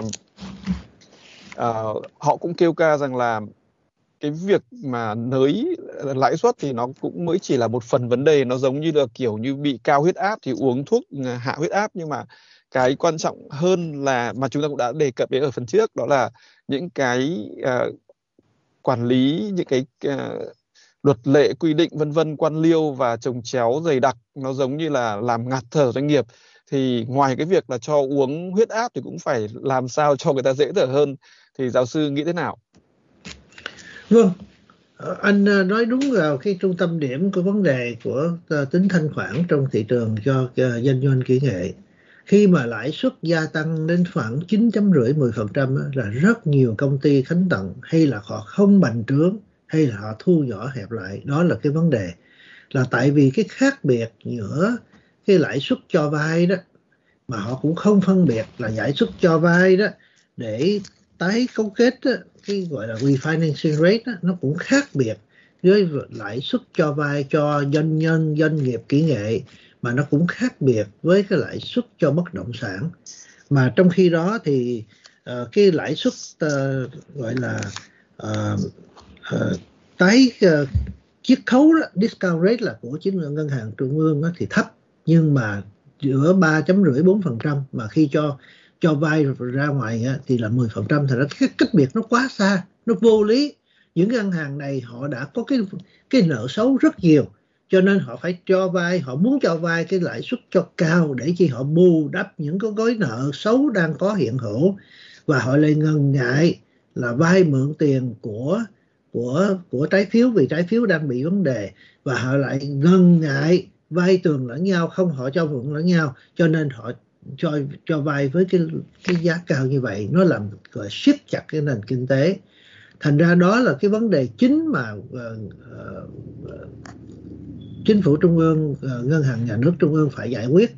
họ cũng kêu ca rằng là cái việc mà nới lãi suất thì nó cũng mới chỉ là một phần vấn đề. Nó giống như là kiểu như bị cao huyết áp thì uống thuốc hạ huyết áp, nhưng mà cái quan trọng hơn là mà chúng ta cũng đã đề cập đến ở phần trước, đó là những cái quản lý, những cái luật lệ quy định vân vân, quan liêu và chồng chéo dày đặc, nó giống như là làm ngạt thở doanh nghiệp. Thì ngoài cái việc là cho uống huyết áp thì cũng phải làm sao cho người ta dễ thở hơn. Thì giáo sư nghĩ thế nào?
Vâng, anh nói đúng vào cái trung tâm điểm của vấn đề của tính thanh khoản trong thị trường cho doanh doanh kỹ nghệ. Khi mà lãi suất gia tăng đến khoảng 9.5-10% là rất nhiều công ty khánh tận, hay là họ không bành trướng, hay là họ thu nhỏ hẹp lại. Đó là cái vấn đề, là tại vì cái khác biệt giữa cái lãi suất cho vay đó mà họ cũng không phân biệt là lãi suất cho vay đó để tái cấu kết đó, cái gọi là refinancing rate đó, nó cũng khác biệt với lãi suất cho vay cho doanh nghiệp kỹ nghệ, mà nó cũng khác biệt với cái lãi suất cho bất động sản. Mà trong khi đó thì cái lãi suất gọi là tái chiết khấu đó, discount rate là của chính ngân hàng trung ương đó thì thấp, nhưng mà giữa 3,5-4%, mà khi cho vay ra ngoài thì là 10%, thì cái cách biệt nó quá xa, nó vô lý. Những ngân hàng này họ đã có cái nợ xấu rất nhiều, cho nên họ phải cho vay, họ muốn cho vay cái lãi suất cho cao để chi họ bù đắp những cái gói nợ xấu đang có hiện hữu, và họ lại ngần ngại là vay mượn tiền của trái phiếu vì trái phiếu đang bị vấn đề, và họ lại ngần ngại vay tường lẫn nhau, không họ cho mượn lẫn nhau, cho nên họ cho vay với cái giá cao như vậy, nó làm gọi siết chặt cái nền kinh tế. Thành ra đó là cái vấn đề chính mà chính phủ trung ương, ngân hàng nhà nước trung ương phải giải quyết.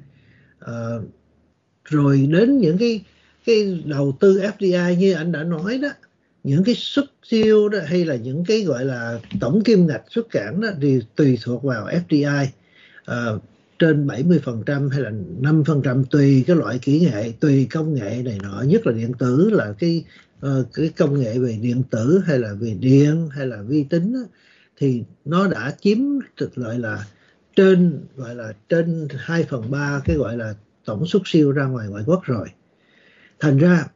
Rồi đến những cái đầu tư FDI như anh đã nói đó, những cái xuất siêu đó, hay là những cái gọi là tổng kim ngạch xuất cảng đó, thì tùy thuộc vào FDI, trên 70% hay là 5%, tùy cái loại kỹ nghệ, tùy công nghệ này nọ, nhất là điện tử, là cái công nghệ về điện tử hay là về điện hay là vi tính đó, thì nó đã chiếm gọi là trên 2/3 cái gọi là tổng xuất siêu ra ngoài ngoại quốc rồi. Thành ra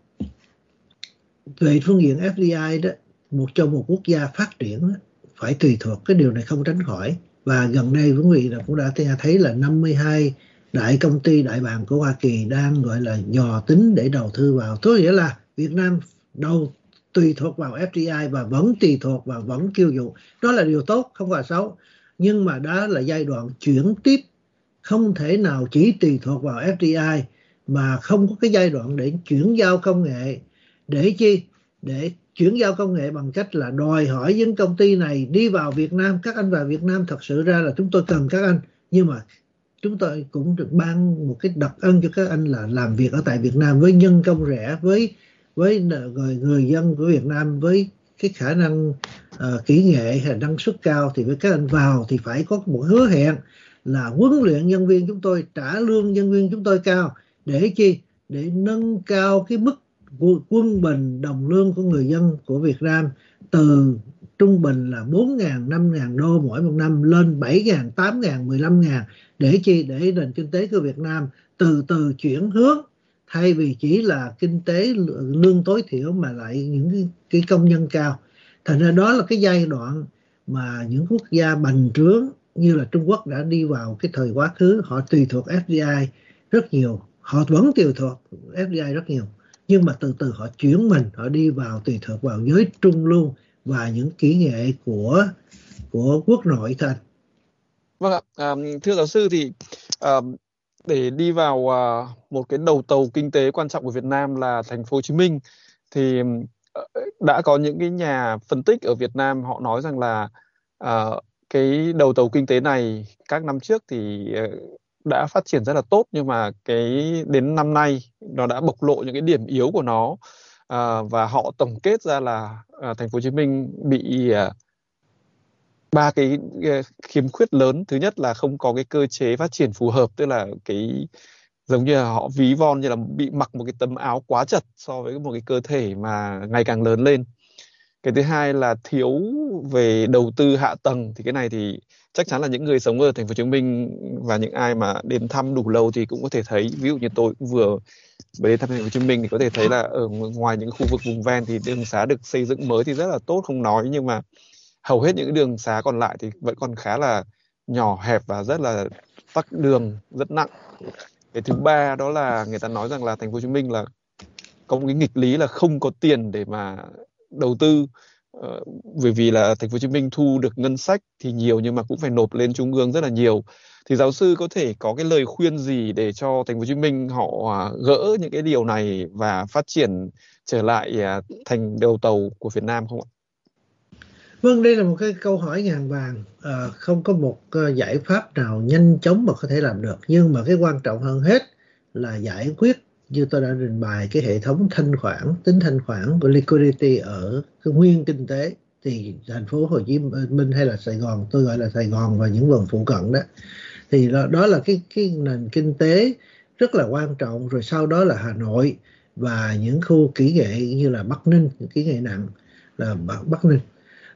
về phương diện FDI đó, trong một quốc gia phát triển đó, phải tùy thuộc, cái điều này không tránh khỏi. Và gần đây quý vị cũng đã thấy là 52 đại công ty đại bàng của Hoa Kỳ đang gọi là dò tính để đầu tư vào. Có nghĩa là Việt Nam tùy thuộc vào FDI và vẫn tùy thuộc và vẫn kiêu dụ. Đó là điều tốt, không phải xấu. Nhưng mà đó là giai đoạn chuyển tiếp, không thể nào chỉ tùy thuộc vào FDI mà không có cái giai đoạn để chuyển giao công nghệ. Để chi? Để chuyển giao công nghệ bằng cách là đòi hỏi những công ty này đi vào Việt Nam. Các anh vào Việt Nam thật sự ra là chúng tôi cần các anh, nhưng mà chúng tôi cũng được ban một cái đặc ân cho các anh là làm việc ở tại Việt Nam với nhân công rẻ, với người dân của Việt Nam với cái khả năng kỹ nghệ hay năng suất cao, thì với các anh vào thì phải có một hứa hẹn là huấn luyện nhân viên chúng tôi, trả lương nhân viên chúng tôi cao. Để chi? Để nâng cao cái mức quân bình đồng lương của người dân của Việt Nam từ trung bình là 4.000, 5.000 đô mỗi một năm lên 7.000, 8.000, 15.000. Để chi? Để nền kinh tế của Việt Nam từ từ chuyển hướng, thay vì chỉ là kinh tế lương tối thiểu mà lại những cái công nhân cao. Thành ra đó là cái giai đoạn mà những quốc gia bành trướng như là Trung Quốc đã đi vào cái thời quá khứ. Họ tùy thuộc FDI rất nhiều, họ vẫn tùy thuộc FDI rất nhiều, nhưng mà từ từ họ chuyển mình, họ đi vào tùy thuộc vào giới trung lưu và những kỹ nghệ của quốc nội thôi.
Vâng ạ, thưa giáo sư, thì để đi vào một cái đầu tàu kinh tế quan trọng của Việt Nam là thành phố Hồ Chí Minh, thì đã có những cái nhà phân tích ở Việt Nam họ nói rằng là cái đầu tàu kinh tế này các năm trước thì đã phát triển rất là tốt, nhưng mà đến năm nay nó đã bộc lộ những cái điểm yếu của nó, và họ tổng kết ra là thành phố Hồ Chí Minh bị 3 cái khiếm khuyết lớn. Thứ nhất là không có cái cơ chế phát triển phù hợp, tức là giống như là họ ví von như là bị mặc một cái tấm áo quá chật so với một cái cơ thể mà ngày càng lớn lên. Cái thứ hai là thiếu về đầu tư hạ tầng, thì cái này thì chắc chắn là những người sống ở thành phố Hồ Chí Minh và những ai mà đến thăm đủ lâu thì cũng có thể thấy. Ví dụ như tôi cũng vừa đến thăm thành phố Hồ Chí Minh thì có thể thấy là ở ngoài những khu vực vùng ven thì đường xá được xây dựng mới thì rất là tốt không nói, nhưng mà hầu hết những cái đường xá còn lại thì vẫn còn khá là nhỏ hẹp và rất là tắc đường rất nặng. Cái thứ ba đó là người ta nói rằng là thành phố Hồ Chí Minh là có một cái nghịch lý là không có tiền để mà đầu tư, bởi vì là thành phố Hồ Chí Minh thu được ngân sách thì nhiều nhưng mà cũng phải nộp lên trung ương rất là nhiều. Thì giáo sư có thể có cái lời khuyên gì để cho thành phố Hồ Chí Minh họ gỡ những cái điều này và phát triển trở lại thành đầu tàu của Việt Nam không ạ?
Vâng, đây là một cái câu hỏi ngàn vàng. Không có một giải pháp nào nhanh chóng mà có thể làm được, nhưng mà cái quan trọng hơn hết là giải quyết, như tôi đã trình bày, cái hệ thống tính thanh khoản của liquidity ở cái nguyên kinh tế. Thì thành phố Hồ Chí Minh hay là Sài Gòn, tôi gọi là Sài Gòn và những vùng phụ cận đó, thì đó là cái nền kinh tế rất là quan trọng. Rồi sau đó là Hà Nội và những khu kỹ nghệ như là Bắc Ninh, kỹ nghệ nặng là Bắc Ninh.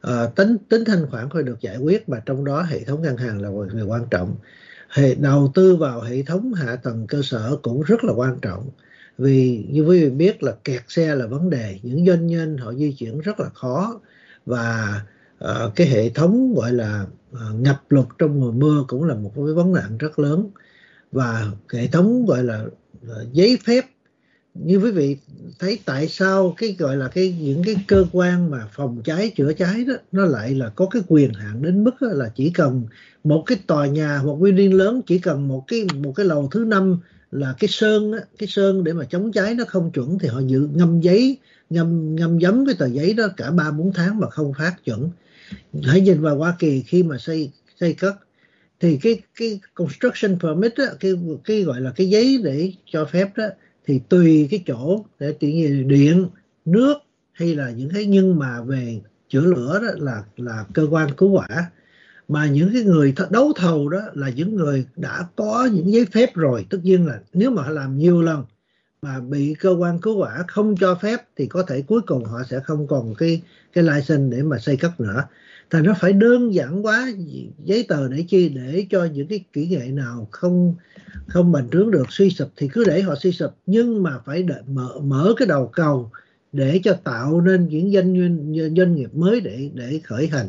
tính thanh khoản phải được giải quyết, mà trong đó hệ thống ngân hàng là một điều quan trọng. Đầu tư vào hệ thống hạ tầng cơ sở cũng rất là quan trọng, vì như quý vị biết là kẹt xe là vấn đề, những doanh nhân họ di chuyển rất là khó, và cái hệ thống gọi là ngập lụt trong mùa mưa cũng là một cái vấn nạn rất lớn, và hệ thống gọi là giấy phép. Như quý vị thấy tại sao cái gọi là những cái cơ quan mà phòng cháy chữa cháy đó nó lại là có cái quyền hạn đến mức là chỉ cần một cái tòa nhà hoặc building lớn, chỉ cần một cái lầu thứ 5 là cái sơn để mà chống cháy nó không chuẩn thì họ ngâm giấy, ngâm giấm cái tờ giấy đó cả 3-4 tháng mà không phát chuẩn. Hãy nhìn vào Hoa Kỳ khi mà xây cất thì cái construction permit đó, cái gọi là cái giấy để cho phép đó, thì tùy cái chỗ để điện, nước hay là những cái, nhưng mà về chữa lửa đó là cơ quan cứu hỏa, mà những cái người đấu thầu đó là những người đã có những giấy phép rồi. Tất nhiên là nếu mà họ làm nhiều lần mà bị cơ quan cứu hỏa không cho phép thì có thể cuối cùng họ sẽ không còn cái license để mà xây cất nữa. Thì nó phải đơn giản quá giấy tờ để chi, để cho những cái kỹ nghệ nào không bành trướng được, suy sụp thì cứ để họ suy sụp, nhưng mà phải mở cái đầu cầu để cho tạo nên những doanh nghiệp mới để khởi hành.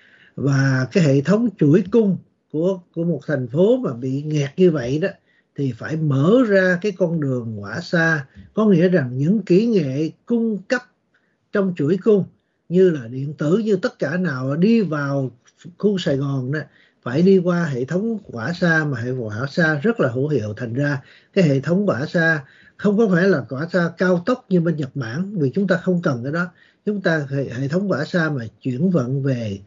Và cái hệ thống chuỗi cung của một thành phố mà bị nghẹt như vậy đó thì phải mở ra cái con đường hỏa xa, có nghĩa rằng những kỹ nghệ cung cấp trong chuỗi cung như là điện tử, như tất cả nào đi vào khu Sài Gòn đó phải đi qua hệ thống hỏa xa, mà hệ hỏa xa rất là hữu hiệu. Thành ra cái hệ thống hỏa xa không có phải là hỏa xa cao tốc như bên Nhật Bản, vì chúng ta không cần cái đó. Chúng ta hệ thống hỏa xa mà chuyển vận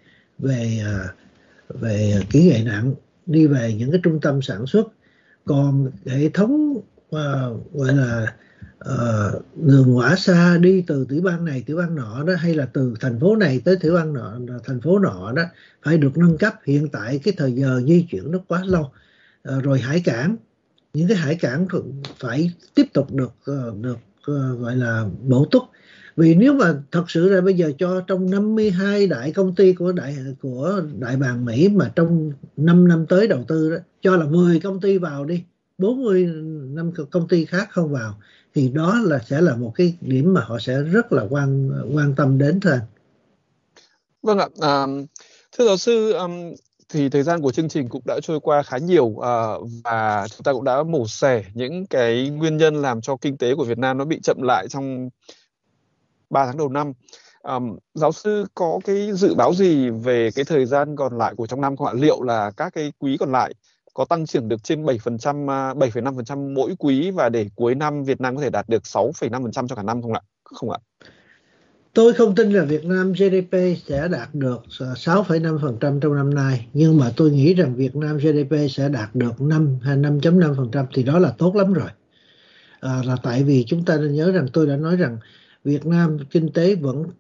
về kỹ nghệ nặng đi về những cái trung tâm sản xuất. Còn hệ thống gọi là đường hỏa xa đi từ tiểu bang này tiểu bang nọ đó, hay là từ thành phố này tới tiểu bang nọ thành phố nọ đó, phải được nâng cấp. Hiện tại cái thời giờ di chuyển nó quá lâu. Rồi hải cảng, những cái hải cảng phải tiếp tục được gọi là bổ túc. Vì nếu mà thật sự là bây giờ cho trong 52 đại công ty của đại bàng Mỹ mà trong 5 năm tới đầu tư đó, cho là 10 công ty vào đi, 40 năm công ty khác không vào, thì đó sẽ là một cái điểm mà họ sẽ rất là quan tâm đến thôi.
Vâng ạ. Thưa giáo sư, thì thời gian của chương trình cũng đã trôi qua khá nhiều, và chúng ta cũng đã mổ xẻ những cái nguyên nhân làm cho kinh tế của Việt Nam nó bị chậm lại trong 3 tháng đầu năm. Giáo sư có cái dự báo gì về cái thời gian còn lại của trong năm không ạ? Liệu là các cái quý còn lại có tăng trưởng được trên 7%, 7,5% mỗi quý, và để cuối năm Việt Nam có thể đạt được 6,5% cho cả năm không ạ?
Tôi không tin là Việt Nam GDP sẽ đạt được 6,5% trong năm nay, nhưng mà tôi nghĩ rằng Việt Nam GDP sẽ đạt được 5 hay 5,5% thì đó là tốt lắm rồi. Là tại vì chúng ta nên nhớ rằng tôi đã nói rằng Việt Nam kinh tế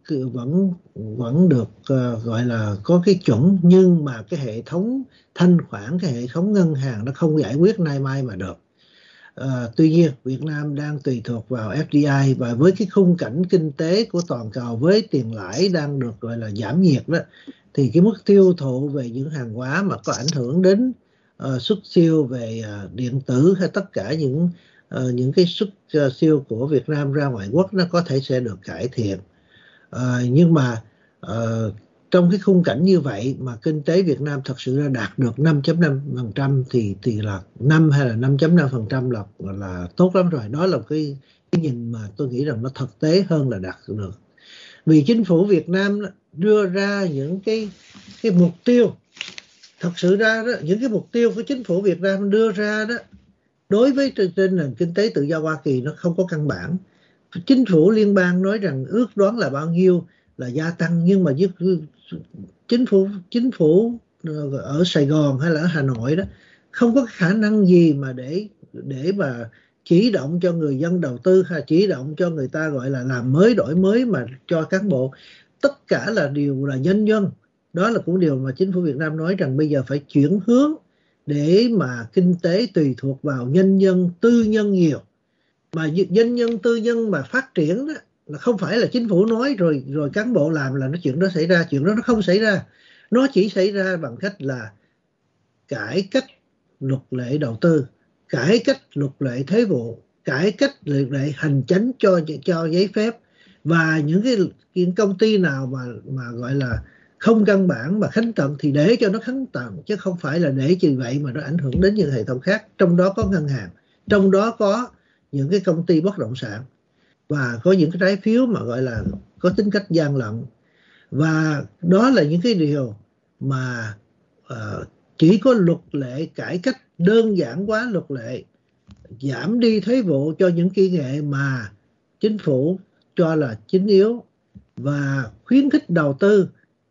vẫn được gọi là có cái chuẩn, nhưng mà cái hệ thống thanh khoản, cái hệ thống ngân hàng nó không giải quyết nay mai mà được. Tuy nhiên Việt Nam đang tùy thuộc vào FDI, và với cái khung cảnh kinh tế của toàn cầu với tiền lãi đang được gọi là giảm nhiệt đó, thì cái mức tiêu thụ về những hàng hóa mà có ảnh hưởng đến xuất siêu về điện tử hay tất cả những cái xuất siêu của Việt Nam ra ngoại quốc nó có thể sẽ được cải thiện. Nhưng mà trong cái khung cảnh như vậy mà kinh tế Việt Nam thật sự đạt được 5,5% thì là 5 hay là 5,5% là tốt lắm rồi. Đó là cái nhìn mà tôi nghĩ rằng nó thực tế hơn là đạt được. Vì chính phủ Việt Nam đưa ra những cái mục tiêu, thật sự ra đó, những cái mục tiêu của chính phủ Việt Nam đưa ra đó đối với trên nền kinh tế tự do Hoa Kỳ nó không có căn bản. Chính phủ liên bang nói rằng ước đoán là bao nhiêu là gia tăng, nhưng mà chính phủ ở Sài Gòn hay là ở Hà Nội đó không có khả năng gì mà để mà chỉ động cho người dân đầu tư, hay chỉ động cho người ta gọi là làm mới đổi mới mà cho cán bộ. Tất cả là điều là nhân dân. Đó là cũng điều mà chính phủ Việt Nam nói rằng bây giờ phải chuyển hướng để mà kinh tế tùy thuộc vào nhân dân tư nhân nhiều. Mà doanh nhân tư nhân mà phát triển đó là không phải là chính phủ nói rồi cán bộ làm là chuyện đó xảy ra. Chuyện đó nó không xảy ra. Nó chỉ xảy ra bằng cách là cải cách luật lệ đầu tư, cải cách luật lệ thuế vụ, cải cách luật lệ hành chính cho giấy phép, và những công ty nào mà gọi là không căn bản mà khánh tận thì để cho nó khánh tận, chứ không phải là để vì vậy mà nó ảnh hưởng đến những hệ thống khác, trong đó có ngân hàng, trong đó có những cái công ty bất động sản, và có những cái trái phiếu mà gọi là có tính cách gian lận. Và đó là những cái điều mà chỉ có luật lệ cải cách, đơn giản hóa luật lệ, giảm đi thuế vụ cho những kỹ nghệ mà chính phủ cho là chính yếu, và khuyến khích đầu tư,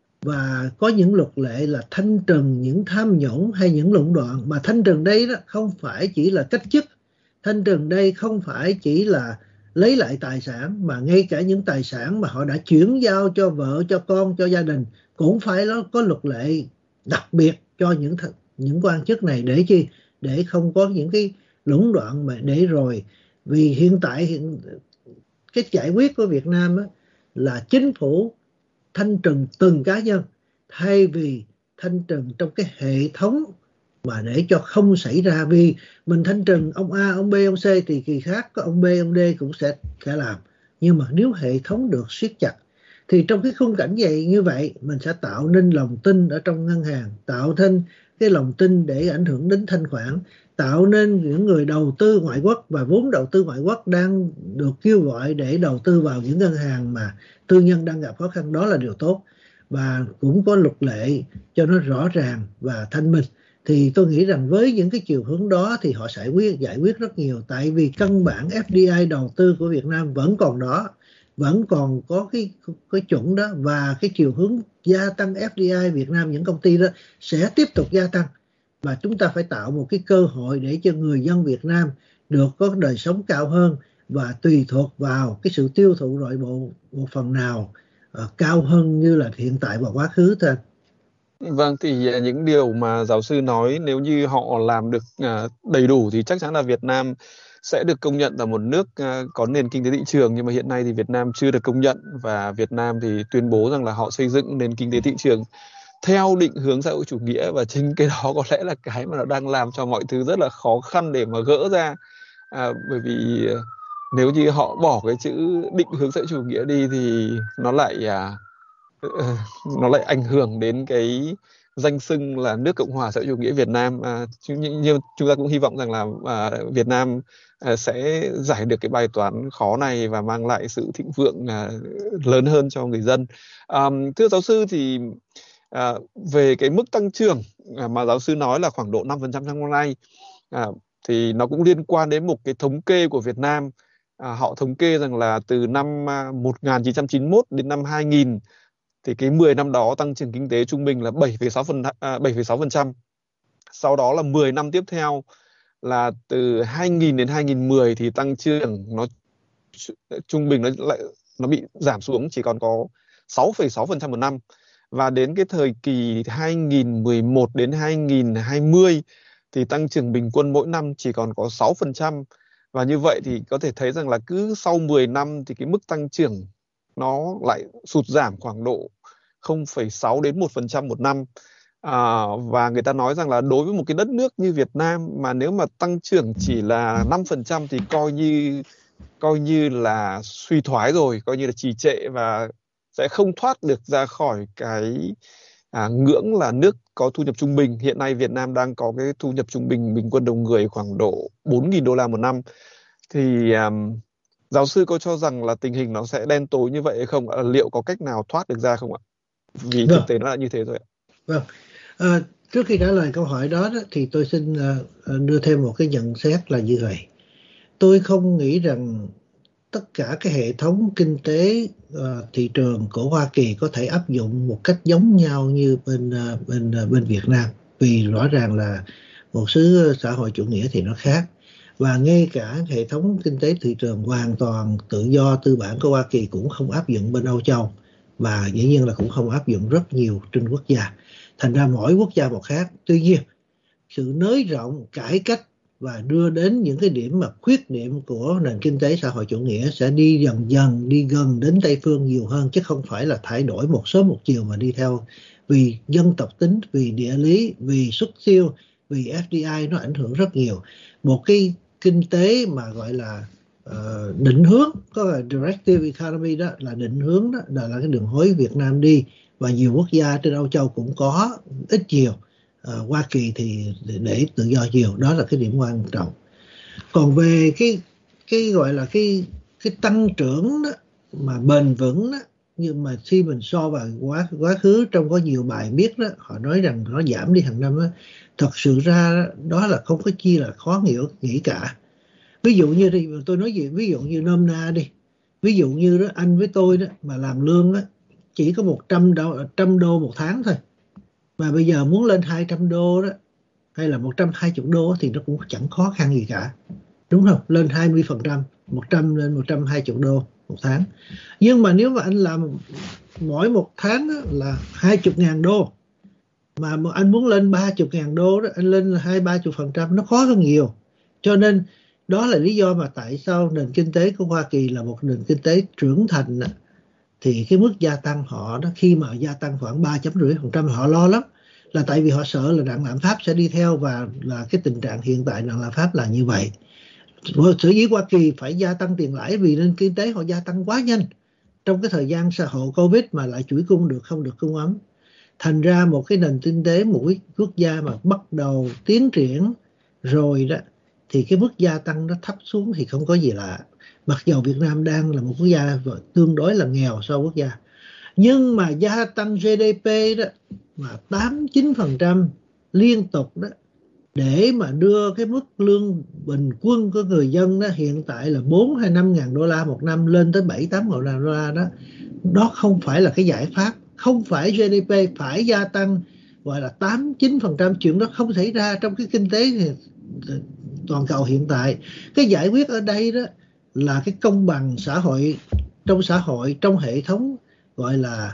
và có những luật lệ là thanh trừng những tham nhũng hay những lũng đoạn. Mà thanh trừng đây đó không phải chỉ là cách chức, thanh trừng đây không phải chỉ là lấy lại tài sản, mà ngay cả những tài sản mà họ đã chuyển giao cho vợ, cho con, cho gia đình cũng phải có luật lệ đặc biệt cho những quan chức này. Để chi? Để không có những cái lũng đoạn mà để rồi. Vì hiện tại cái giải quyết của Việt Nam á, là chính phủ thanh trừng từng cá nhân thay vì thanh trừng trong cái hệ thống mà để cho không xảy ra. Vì mình thanh trừng ông A, ông B, ông C thì kỳ khác có ông B, ông D cũng sẽ làm. Nhưng mà nếu hệ thống được siết chặt thì trong cái khung cảnh như vậy mình sẽ tạo nên lòng tin ở trong ngân hàng, tạo nên cái lòng tin để ảnh hưởng đến thanh khoản, tạo nên những người đầu tư ngoại quốc, và vốn đầu tư ngoại quốc đang được kêu gọi để đầu tư vào những ngân hàng mà tư nhân đang gặp khó khăn. Đó là điều tốt, và cũng có luật lệ cho nó rõ ràng và thanh minh. Thì tôi nghĩ rằng với những cái chiều hướng đó thì họ sẽ giải quyết rất nhiều. Tại vì căn bản FDI đầu tư của Việt Nam vẫn còn đó, vẫn còn có cái chuẩn đó, và cái chiều hướng gia tăng FDI Việt Nam, những công ty đó sẽ tiếp tục gia tăng. Và chúng ta phải tạo một cái cơ hội để cho người dân Việt Nam được có đời sống cao hơn, và tùy thuộc vào cái sự tiêu thụ nội bộ một phần nào cao hơn như là hiện tại và quá khứ thôi.
Vâng, thì những điều mà giáo sư nói nếu như họ làm được đầy đủ thì chắc chắn là Việt Nam sẽ được công nhận là một nước có nền kinh tế thị trường. Nhưng mà hiện nay thì Việt Nam chưa được công nhận, và Việt Nam thì tuyên bố rằng là họ xây dựng nền kinh tế thị trường theo định hướng xã hội chủ nghĩa, và chính cái đó có lẽ là cái mà nó đang làm cho mọi thứ rất là khó khăn để mà gỡ ra. Bởi vì nếu như họ bỏ cái chữ định hướng xã hội chủ nghĩa đi thì nó lại ảnh hưởng đến cái danh xưng là nước Cộng hòa xã hội chủ nghĩa Việt Nam. Nhưng chúng ta cũng hy vọng rằng là Việt Nam sẽ giải được cái bài toán khó này và mang lại sự thịnh vượng lớn hơn cho người dân. Thưa giáo sư, thì về cái mức tăng trưởng mà giáo sư nói là khoảng độ 5% trong năm nay, thì nó cũng liên quan đến một cái thống kê của Việt Nam. Họ thống kê rằng là từ năm 1991 đến năm 2000 thì cái 10 năm đó tăng trưởng kinh tế trung bình là 7,6%. Sau đó là 10 năm tiếp theo là từ 2000 đến 2010 thì tăng trưởng nó trung bình nó bị giảm xuống chỉ còn có 6,6% một năm. Và đến cái thời kỳ 2011 đến 2020 thì tăng trưởng bình quân mỗi năm chỉ còn có 6%. Và như vậy thì có thể thấy rằng là cứ sau 10 năm thì cái mức tăng trưởng nó lại sụt giảm khoảng độ 0,6 đến 1% một năm. Và người ta nói rằng là đối với một cái đất nước như Việt Nam mà nếu mà tăng trưởng chỉ là 5% thì coi như là suy thoái rồi, coi như là trì trệ và sẽ không thoát được ra khỏi cái ngưỡng là nước có thu nhập trung bình. Hiện nay Việt Nam đang có cái thu nhập trung bình bình quân đầu người khoảng độ 4.000 đô la một năm. Thì giáo sư có cho rằng là tình hình nó sẽ đen tối như vậy hay không? Liệu có cách nào thoát được ra không ạ? Vì thực tế nó là như thế rồi ạ.
Vâng. Trước khi trả lời câu hỏi đó thì tôi xin đưa thêm một cái nhận xét là như vậy. Tôi không nghĩ rằng tất cả cái hệ thống kinh tế thị trường của Hoa Kỳ có thể áp dụng một cách giống nhau như bên Việt Nam, vì rõ ràng là một xứ xã hội chủ nghĩa thì nó khác. Và ngay cả hệ thống kinh tế thị trường hoàn toàn tự do tư bản của Hoa Kỳ cũng không áp dụng bên Âu Châu, và dĩ nhiên là cũng không áp dụng rất nhiều trên quốc gia. Thành ra mỗi quốc gia một khác. Tuy nhiên sự nới rộng, cải cách và đưa đến những cái điểm mà khuyết điểm của nền kinh tế xã hội chủ nghĩa sẽ đi dần dần đi gần đến Tây phương nhiều hơn, chứ không phải là thay đổi một sớm một chiều mà đi theo vì dân tộc tính, vì địa lý, vì xuất siêu, vì FDI nó ảnh hưởng rất nhiều. Một cái kinh tế mà gọi là định hướng, có là directive economy, đó là định hướng, đó là cái đường lối Việt Nam đi, và nhiều quốc gia trên Âu Châu cũng có ít nhiều. Hoa Kỳ thì để tự do nhiều, đó là cái điểm quan trọng. Còn về cái gọi là cái tăng trưởng đó, mà bền vững đó, nhưng mà khi mình so vào quá khứ, trong có nhiều bài viết đó họ nói rằng nó giảm đi hàng năm đó, thật sự ra đó là không có chi là khó nghĩ cả. Ví dụ như thì tôi nói gì, ví dụ như nôm na đi, ví dụ như đó anh với tôi đó mà làm lương đó chỉ có 100 đô một tháng thôi, mà bây giờ muốn lên 200 đô đó hay là 120 đô thì nó cũng chẳng khó khăn gì cả, đúng không? Lên 20%, 100 lên 120 đô một tháng. Nhưng mà nếu mà anh làm mỗi một tháng là 20.000 đô, mà anh muốn lên 30.000 đô đó, anh lên 20-30%, nó khó hơn nhiều. Cho nên đó là lý do mà tại sao nền kinh tế của Hoa Kỳ là một nền kinh tế trưởng thành, thì cái mức gia tăng họ đó, khi mà gia tăng khoảng 3.5% họ lo lắm, là tại vì họ sợ là đảng lạm phát sẽ đi theo, và là cái tình trạng hiện tại đảng lạm phát là như vậy. Sở dĩ Hoa Kỳ phải gia tăng tiền lãi vì nền kinh tế họ gia tăng quá nhanh trong cái thời gian xã hội Covid, mà lại chuỗi cung không được cung ứng. Thành ra một cái nền kinh tế, một cái quốc gia mà bắt đầu tiến triển rồi đó, thì cái mức gia tăng nó thấp xuống thì không có gì lạ. Mặc dù Việt Nam đang là một quốc gia tương đối là nghèo so với quốc gia, nhưng mà gia tăng GDP đó mà 8-9% liên tục đó, để mà đưa cái mức lương bình quân của người dân đó hiện tại là 4 hay 5 ngàn đô la một năm lên tới 7-8 ngàn đô la đó, đó không phải là cái giải pháp. Không phải GDP phải gia tăng gọi là 8-9%, chuyện đó không xảy ra trong cái kinh tế toàn cầu hiện tại. Cái giải quyết ở đây đó là cái công bằng xã hội, trong hệ thống gọi là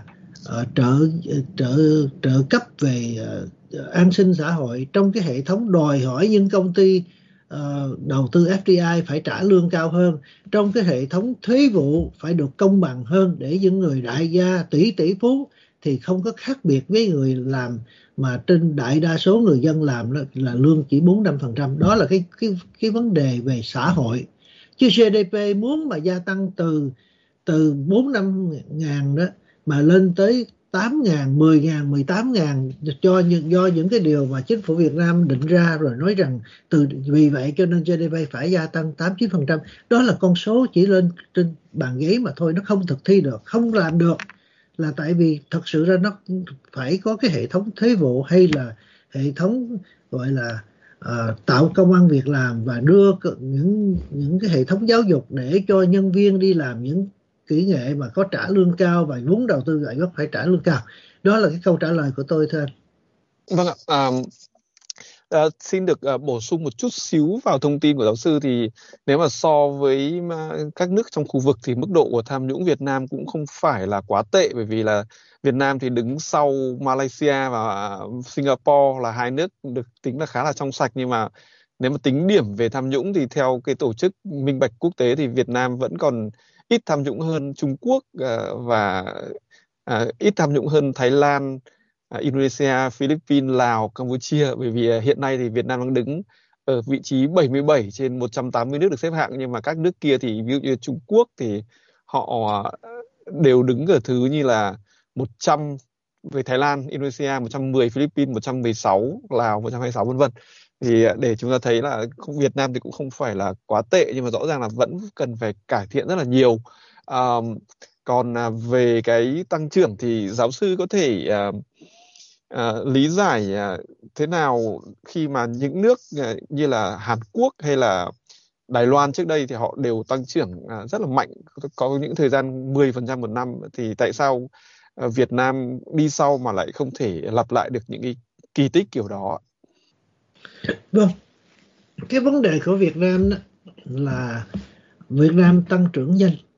trợ cấp về an sinh xã hội, trong cái hệ thống đòi hỏi những công ty đầu tư FDI phải trả lương cao hơn, trong cái hệ thống thuế vụ phải được công bằng hơn, để những người đại gia tỷ phú thì không có khác biệt với người làm mà trên đại đa số người dân làm là lương chỉ 4-5%. Đó là cái vấn đề về xã hội. Chứ GDP muốn mà gia tăng từ 4-5 ngàn đó mà lên tới 8 ngàn, 10 ngàn, 18 ngàn do những cái điều mà chính phủ Việt Nam định ra, rồi nói rằng vì vậy cho nên GDP phải gia tăng 8-9%. Đó là con số chỉ lên trên bàn giấy mà thôi, nó không thực thi được, không làm được, là tại vì thật sự ra nó phải có cái hệ thống thuế vụ, hay là hệ thống gọi là tạo công ăn việc làm, và đưa những cái hệ thống giáo dục để cho nhân viên đi làm những kỹ nghệ mà có trả lương cao, và vốn đầu tư ngoại quốc phải trả lương cao. Đó là cái câu trả lời của tôi thưa anh.
Vâng ạ. Xin được bổ sung một chút xíu vào thông tin của giáo sư. Thì nếu mà so với các nước trong khu vực thì mức độ của tham nhũng Việt Nam cũng không phải là quá tệ, bởi vì là Việt Nam thì đứng sau Malaysia và Singapore là hai nước được tính là khá là trong sạch. Nhưng mà nếu mà tính điểm về tham nhũng thì theo cái tổ chức minh bạch quốc tế thì Việt Nam vẫn còn ít tham nhũng hơn Trung Quốc và ít tham nhũng hơn Thái Lan, Indonesia, Philippines, Lào, Campuchia. Bởi vì hiện nay thì Việt Nam đang đứng ở vị trí 77 trên 180 nước được xếp hạng, nhưng mà các nước kia thì ví dụ như Trung Quốc thì họ đều đứng ở thứ như là 100 với Thái Lan, Indonesia 110, Philippines 116, Lào 126 vân vân. Thì để chúng ta thấy là Việt Nam thì cũng không phải là quá tệ, nhưng mà rõ ràng là vẫn cần phải cải thiện rất là nhiều. Còn về cái tăng trưởng thì giáo sư có thể lý giải thế nào khi mà những nước như là Hàn Quốc hay là Đài Loan trước đây thì họ đều tăng trưởng rất là mạnh, có những thời gian 10% một năm, thì tại sao Việt Nam đi sau mà lại không thể lặp lại được những cái kỳ tích kiểu đó?
Vâng, cái vấn đề của Việt Nam đó là Việt Nam tăng trưởng nhanh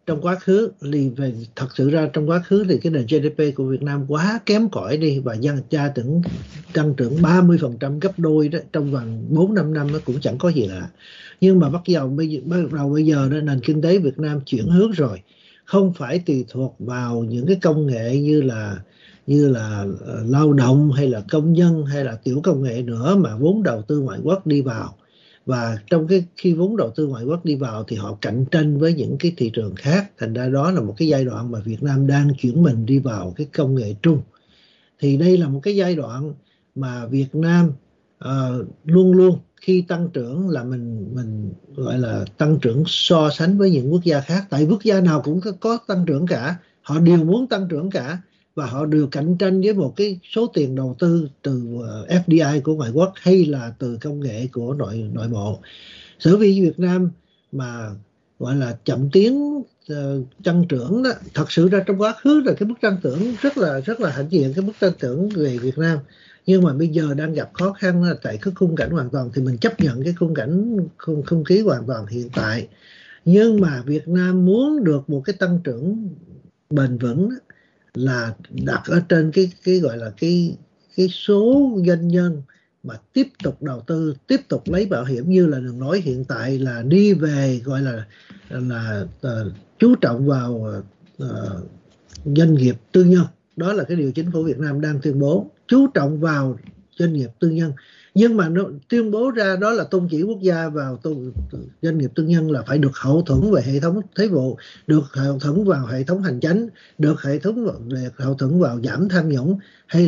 trong quá khứ thật sự ra trong quá khứ thì cái nền GDP của Việt Nam quá kém cỏi đi, và tăng trưởng 30% gấp đôi đó trong vòng 4-5 năm nó cũng chẳng có gì lạ. Nhưng mà bắt đầu bây giờ đó, nền kinh tế Việt Nam chuyển hướng rồi, không phải tùy thuộc vào những cái công nghệ như là lao động hay là công nhân hay là tiểu công nghệ nữa, mà vốn đầu tư ngoại quốc đi vào. Và trong khi vốn đầu tư ngoại quốc đi vào thì họ cạnh tranh với những cái thị trường khác, thành ra đó là một cái giai đoạn mà Việt Nam đang chuyển mình đi vào cái công nghệ trung. Thì đây là một cái giai đoạn mà Việt Nam luôn luôn khi tăng trưởng là mình gọi là tăng trưởng so sánh với những quốc gia khác, tại quốc gia nào cũng có tăng trưởng cả, họ đều muốn tăng trưởng cả, và họ đều cạnh tranh với một cái số tiền đầu tư từ FDI của ngoại quốc hay là từ công nghệ của nội bộ. Sở dĩ Việt Nam mà gọi là chậm tiến tăng trưởng đó, thật sự ra trong quá khứ là cái mức tăng trưởng rất là hãnh diện, cái mức tăng trưởng về Việt Nam, nhưng mà bây giờ đang gặp khó khăn là tại cái khung cảnh hoàn toàn, thì mình chấp nhận cái khung cảnh không khí hoàn toàn hiện tại. Nhưng mà Việt Nam muốn được một cái tăng trưởng bền vững là đặt ở trên cái gọi là cái số doanh nhân mà tiếp tục đầu tư, tiếp tục lấy bảo hiểm, như là đừng nói hiện tại là đi về gọi là chú trọng vào doanh nghiệp tư nhân. Đó là cái điều chính phủ Việt Nam đang tuyên bố, chú trọng vào doanh nghiệp tư nhân. Nhưng mà nó tuyên bố ra đó là tôn chỉ quốc gia vào doanh nghiệp tư nhân là phải được hậu thuẫn về hệ thống thuế vụ, được hậu thuẫn vào hệ thống hành chính, được hậu thuẫn vào giảm tham nhũng, hay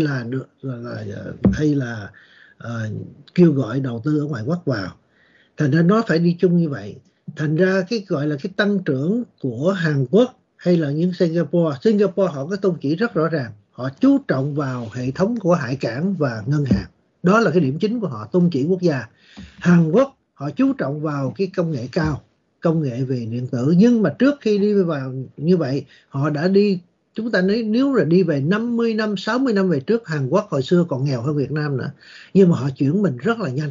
là kêu gọi đầu tư ở ngoài quốc vào. Thành ra nó phải đi chung như vậy. Thành ra cái gọi là cái tăng trưởng của Hàn Quốc hay là những Singapore họ có tôn chỉ rất rõ ràng, họ chú trọng vào hệ thống của hải cảng và ngân hàng. Đó là cái điểm chính của họ, tôn chỉ quốc gia. Hàn Quốc họ chú trọng vào cái công nghệ cao, công nghệ về điện tử. Nhưng mà trước khi đi vào như vậy, họ đã đi, chúng ta nếu là đi về 50 năm, 60 năm về trước, Hàn Quốc hồi xưa còn nghèo hơn Việt Nam nữa. Nhưng mà họ chuyển mình rất là nhanh.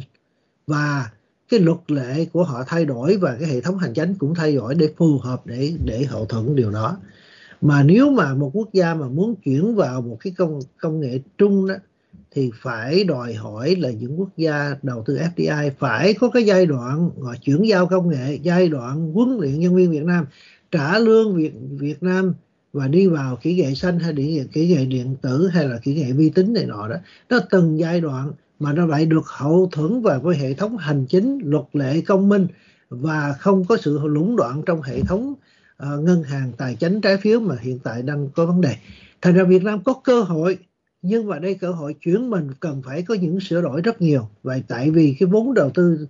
Và cái luật lệ của họ thay đổi và cái hệ thống hành chính cũng thay đổi để phù hợp để hậu thuẫn điều đó. Mà nếu mà một quốc gia mà muốn chuyển vào một cái công nghệ trung đó, thì phải đòi hỏi là những quốc gia đầu tư FDI phải có cái giai đoạn chuyển giao công nghệ, giai đoạn huấn luyện nhân viên Việt Nam, trả lương Việt Nam và đi vào kỹ nghệ xanh hay kỹ nghệ điện tử hay là kỹ nghệ vi tính này nọ đó. Nó từng giai đoạn mà nó lại được hậu thuẫn vào với hệ thống hành chính, luật lệ công minh và không có sự lũng đoạn trong hệ thống ngân hàng, tài chính, trái phiếu mà hiện tại đang có vấn đề. Thành ra Việt Nam có cơ hội, nhưng mà đây cơ hội chuyển mình cần phải có những sửa đổi rất nhiều. Vậy tại vì cái vốn đầu tư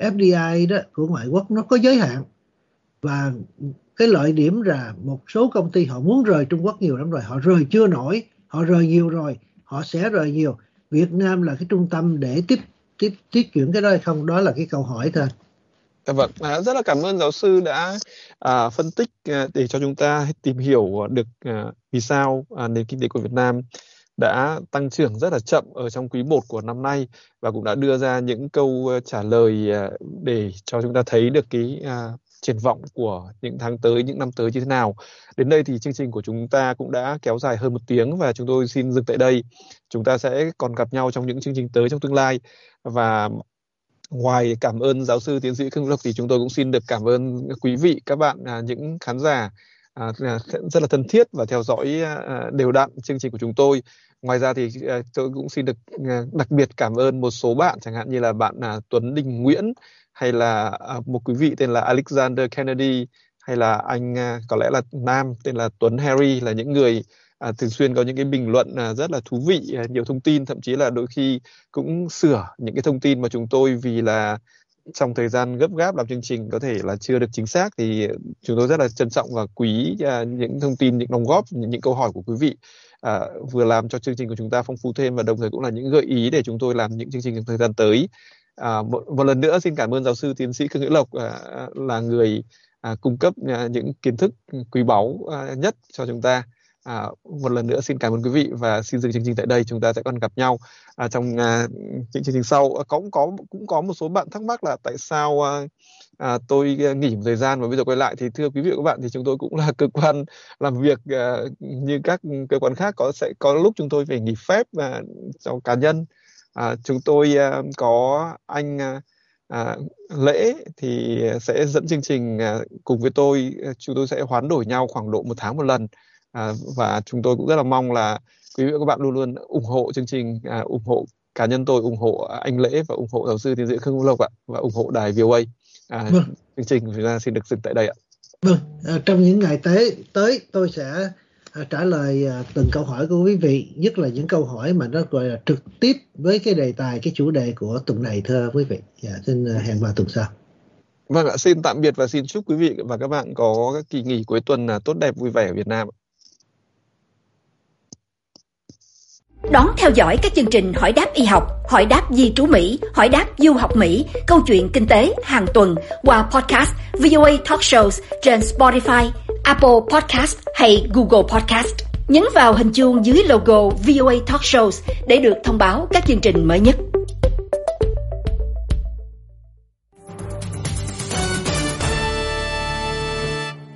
FDI đó của ngoại quốc nó có giới hạn, và cái lợi điểm là một số công ty họ muốn rời Trung Quốc nhiều lắm rồi, họ rời chưa nổi, họ rời nhiều rồi, họ sẽ rời nhiều. Việt Nam là cái trung tâm để tiếp chuyển cái đó hay không, đó là cái câu hỏi thôi.
Vâng, rất là cảm ơn giáo sư đã phân tích để cho chúng ta tìm hiểu được vì sao nền kinh tế của Việt Nam đã tăng trưởng rất là chậm ở trong quý 1 của năm nay, và cũng đã đưa ra những câu trả lời để cho chúng ta thấy được cái triển vọng của những tháng tới, những năm tới như thế nào. Đến đây thì chương trình của chúng ta cũng đã kéo dài hơn 1 tiếng và chúng tôi xin dừng tại đây. Chúng ta sẽ còn gặp nhau trong những chương trình tới trong tương lai. Và ngoài cảm ơn giáo sư tiến sĩ Khương Hữu Lộc thì chúng tôi cũng xin được cảm ơn quý vị, các bạn, những khán giả rất là thân thiết và theo dõi đều đặn chương trình của chúng tôi. Ngoài ra thì tôi cũng xin được đặc biệt cảm ơn một số bạn, chẳng hạn như là bạn Tuấn Đình Nguyễn, hay là một quý vị tên là Alexander Kennedy, hay là anh có lẽ là nam tên là Tuấn Harry, là những người thường xuyên có những cái bình luận rất là thú vị, nhiều thông tin, thậm chí là đôi khi cũng sửa những cái thông tin mà chúng tôi vì là trong thời gian gấp gáp làm chương trình có thể là chưa được chính xác, thì chúng tôi rất là trân trọng và quý những thông tin, những đóng góp, những câu hỏi của quý vị, vừa làm cho chương trình của chúng ta phong phú thêm và đồng thời cũng là những gợi ý để chúng tôi làm những chương trình trong thời gian tới. Một lần nữa xin cảm ơn giáo sư tiến sĩ Khương Hữu Lộc là người cung cấp những kiến thức quý báu nhất cho chúng ta. Một lần nữa xin cảm ơn quý vị và xin dừng chương trình tại đây. Chúng ta sẽ còn gặp nhau trong những chương trình sau. Cũng có một số bạn thắc mắc là tại sao tôi nghỉ một thời gian và bây giờ quay lại. Thì thưa quý vị và các bạn, thì chúng tôi cũng là cơ quan làm việc như các cơ quan khác, sẽ có lúc chúng tôi phải nghỉ phép cho cá nhân. Chúng tôi có anh Lễ thì sẽ dẫn chương trình cùng với tôi. Chúng tôi sẽ hoán đổi nhau khoảng độ 1 tháng một lần, và chúng tôi cũng rất là mong là quý vị và các bạn luôn luôn ủng hộ chương trình, ủng hộ cá nhân tôi, ủng hộ anh Lễ và ủng hộ giáo sư tiến sĩ Khương Hữu Lộc ạ, và ủng hộ đài VOA. Chương trình của chúng ta xin được dừng tại đây ạ.
Vâng, trong những ngày tới tôi sẽ trả lời từng câu hỏi của quý vị, nhất là những câu hỏi mà nó gọi là trực tiếp với cái đề tài, cái chủ đề của tuần này, thưa quý vị. Xin hẹn vào tuần sau.
Vâng ạ, xin tạm biệt và xin chúc quý vị và các bạn có các kỳ nghỉ cuối tuần tốt đẹp vui vẻ ở Việt Nam.
Đón theo dõi các chương trình Hỏi đáp y học, Hỏi đáp di trú Mỹ, Hỏi đáp du học Mỹ, Câu chuyện kinh tế hàng tuần qua podcast VOA Talk Shows trên Spotify, Apple Podcast hay Google Podcast. Nhấn vào hình chuông dưới logo VOA Talk Shows để được thông báo các chương trình mới nhất.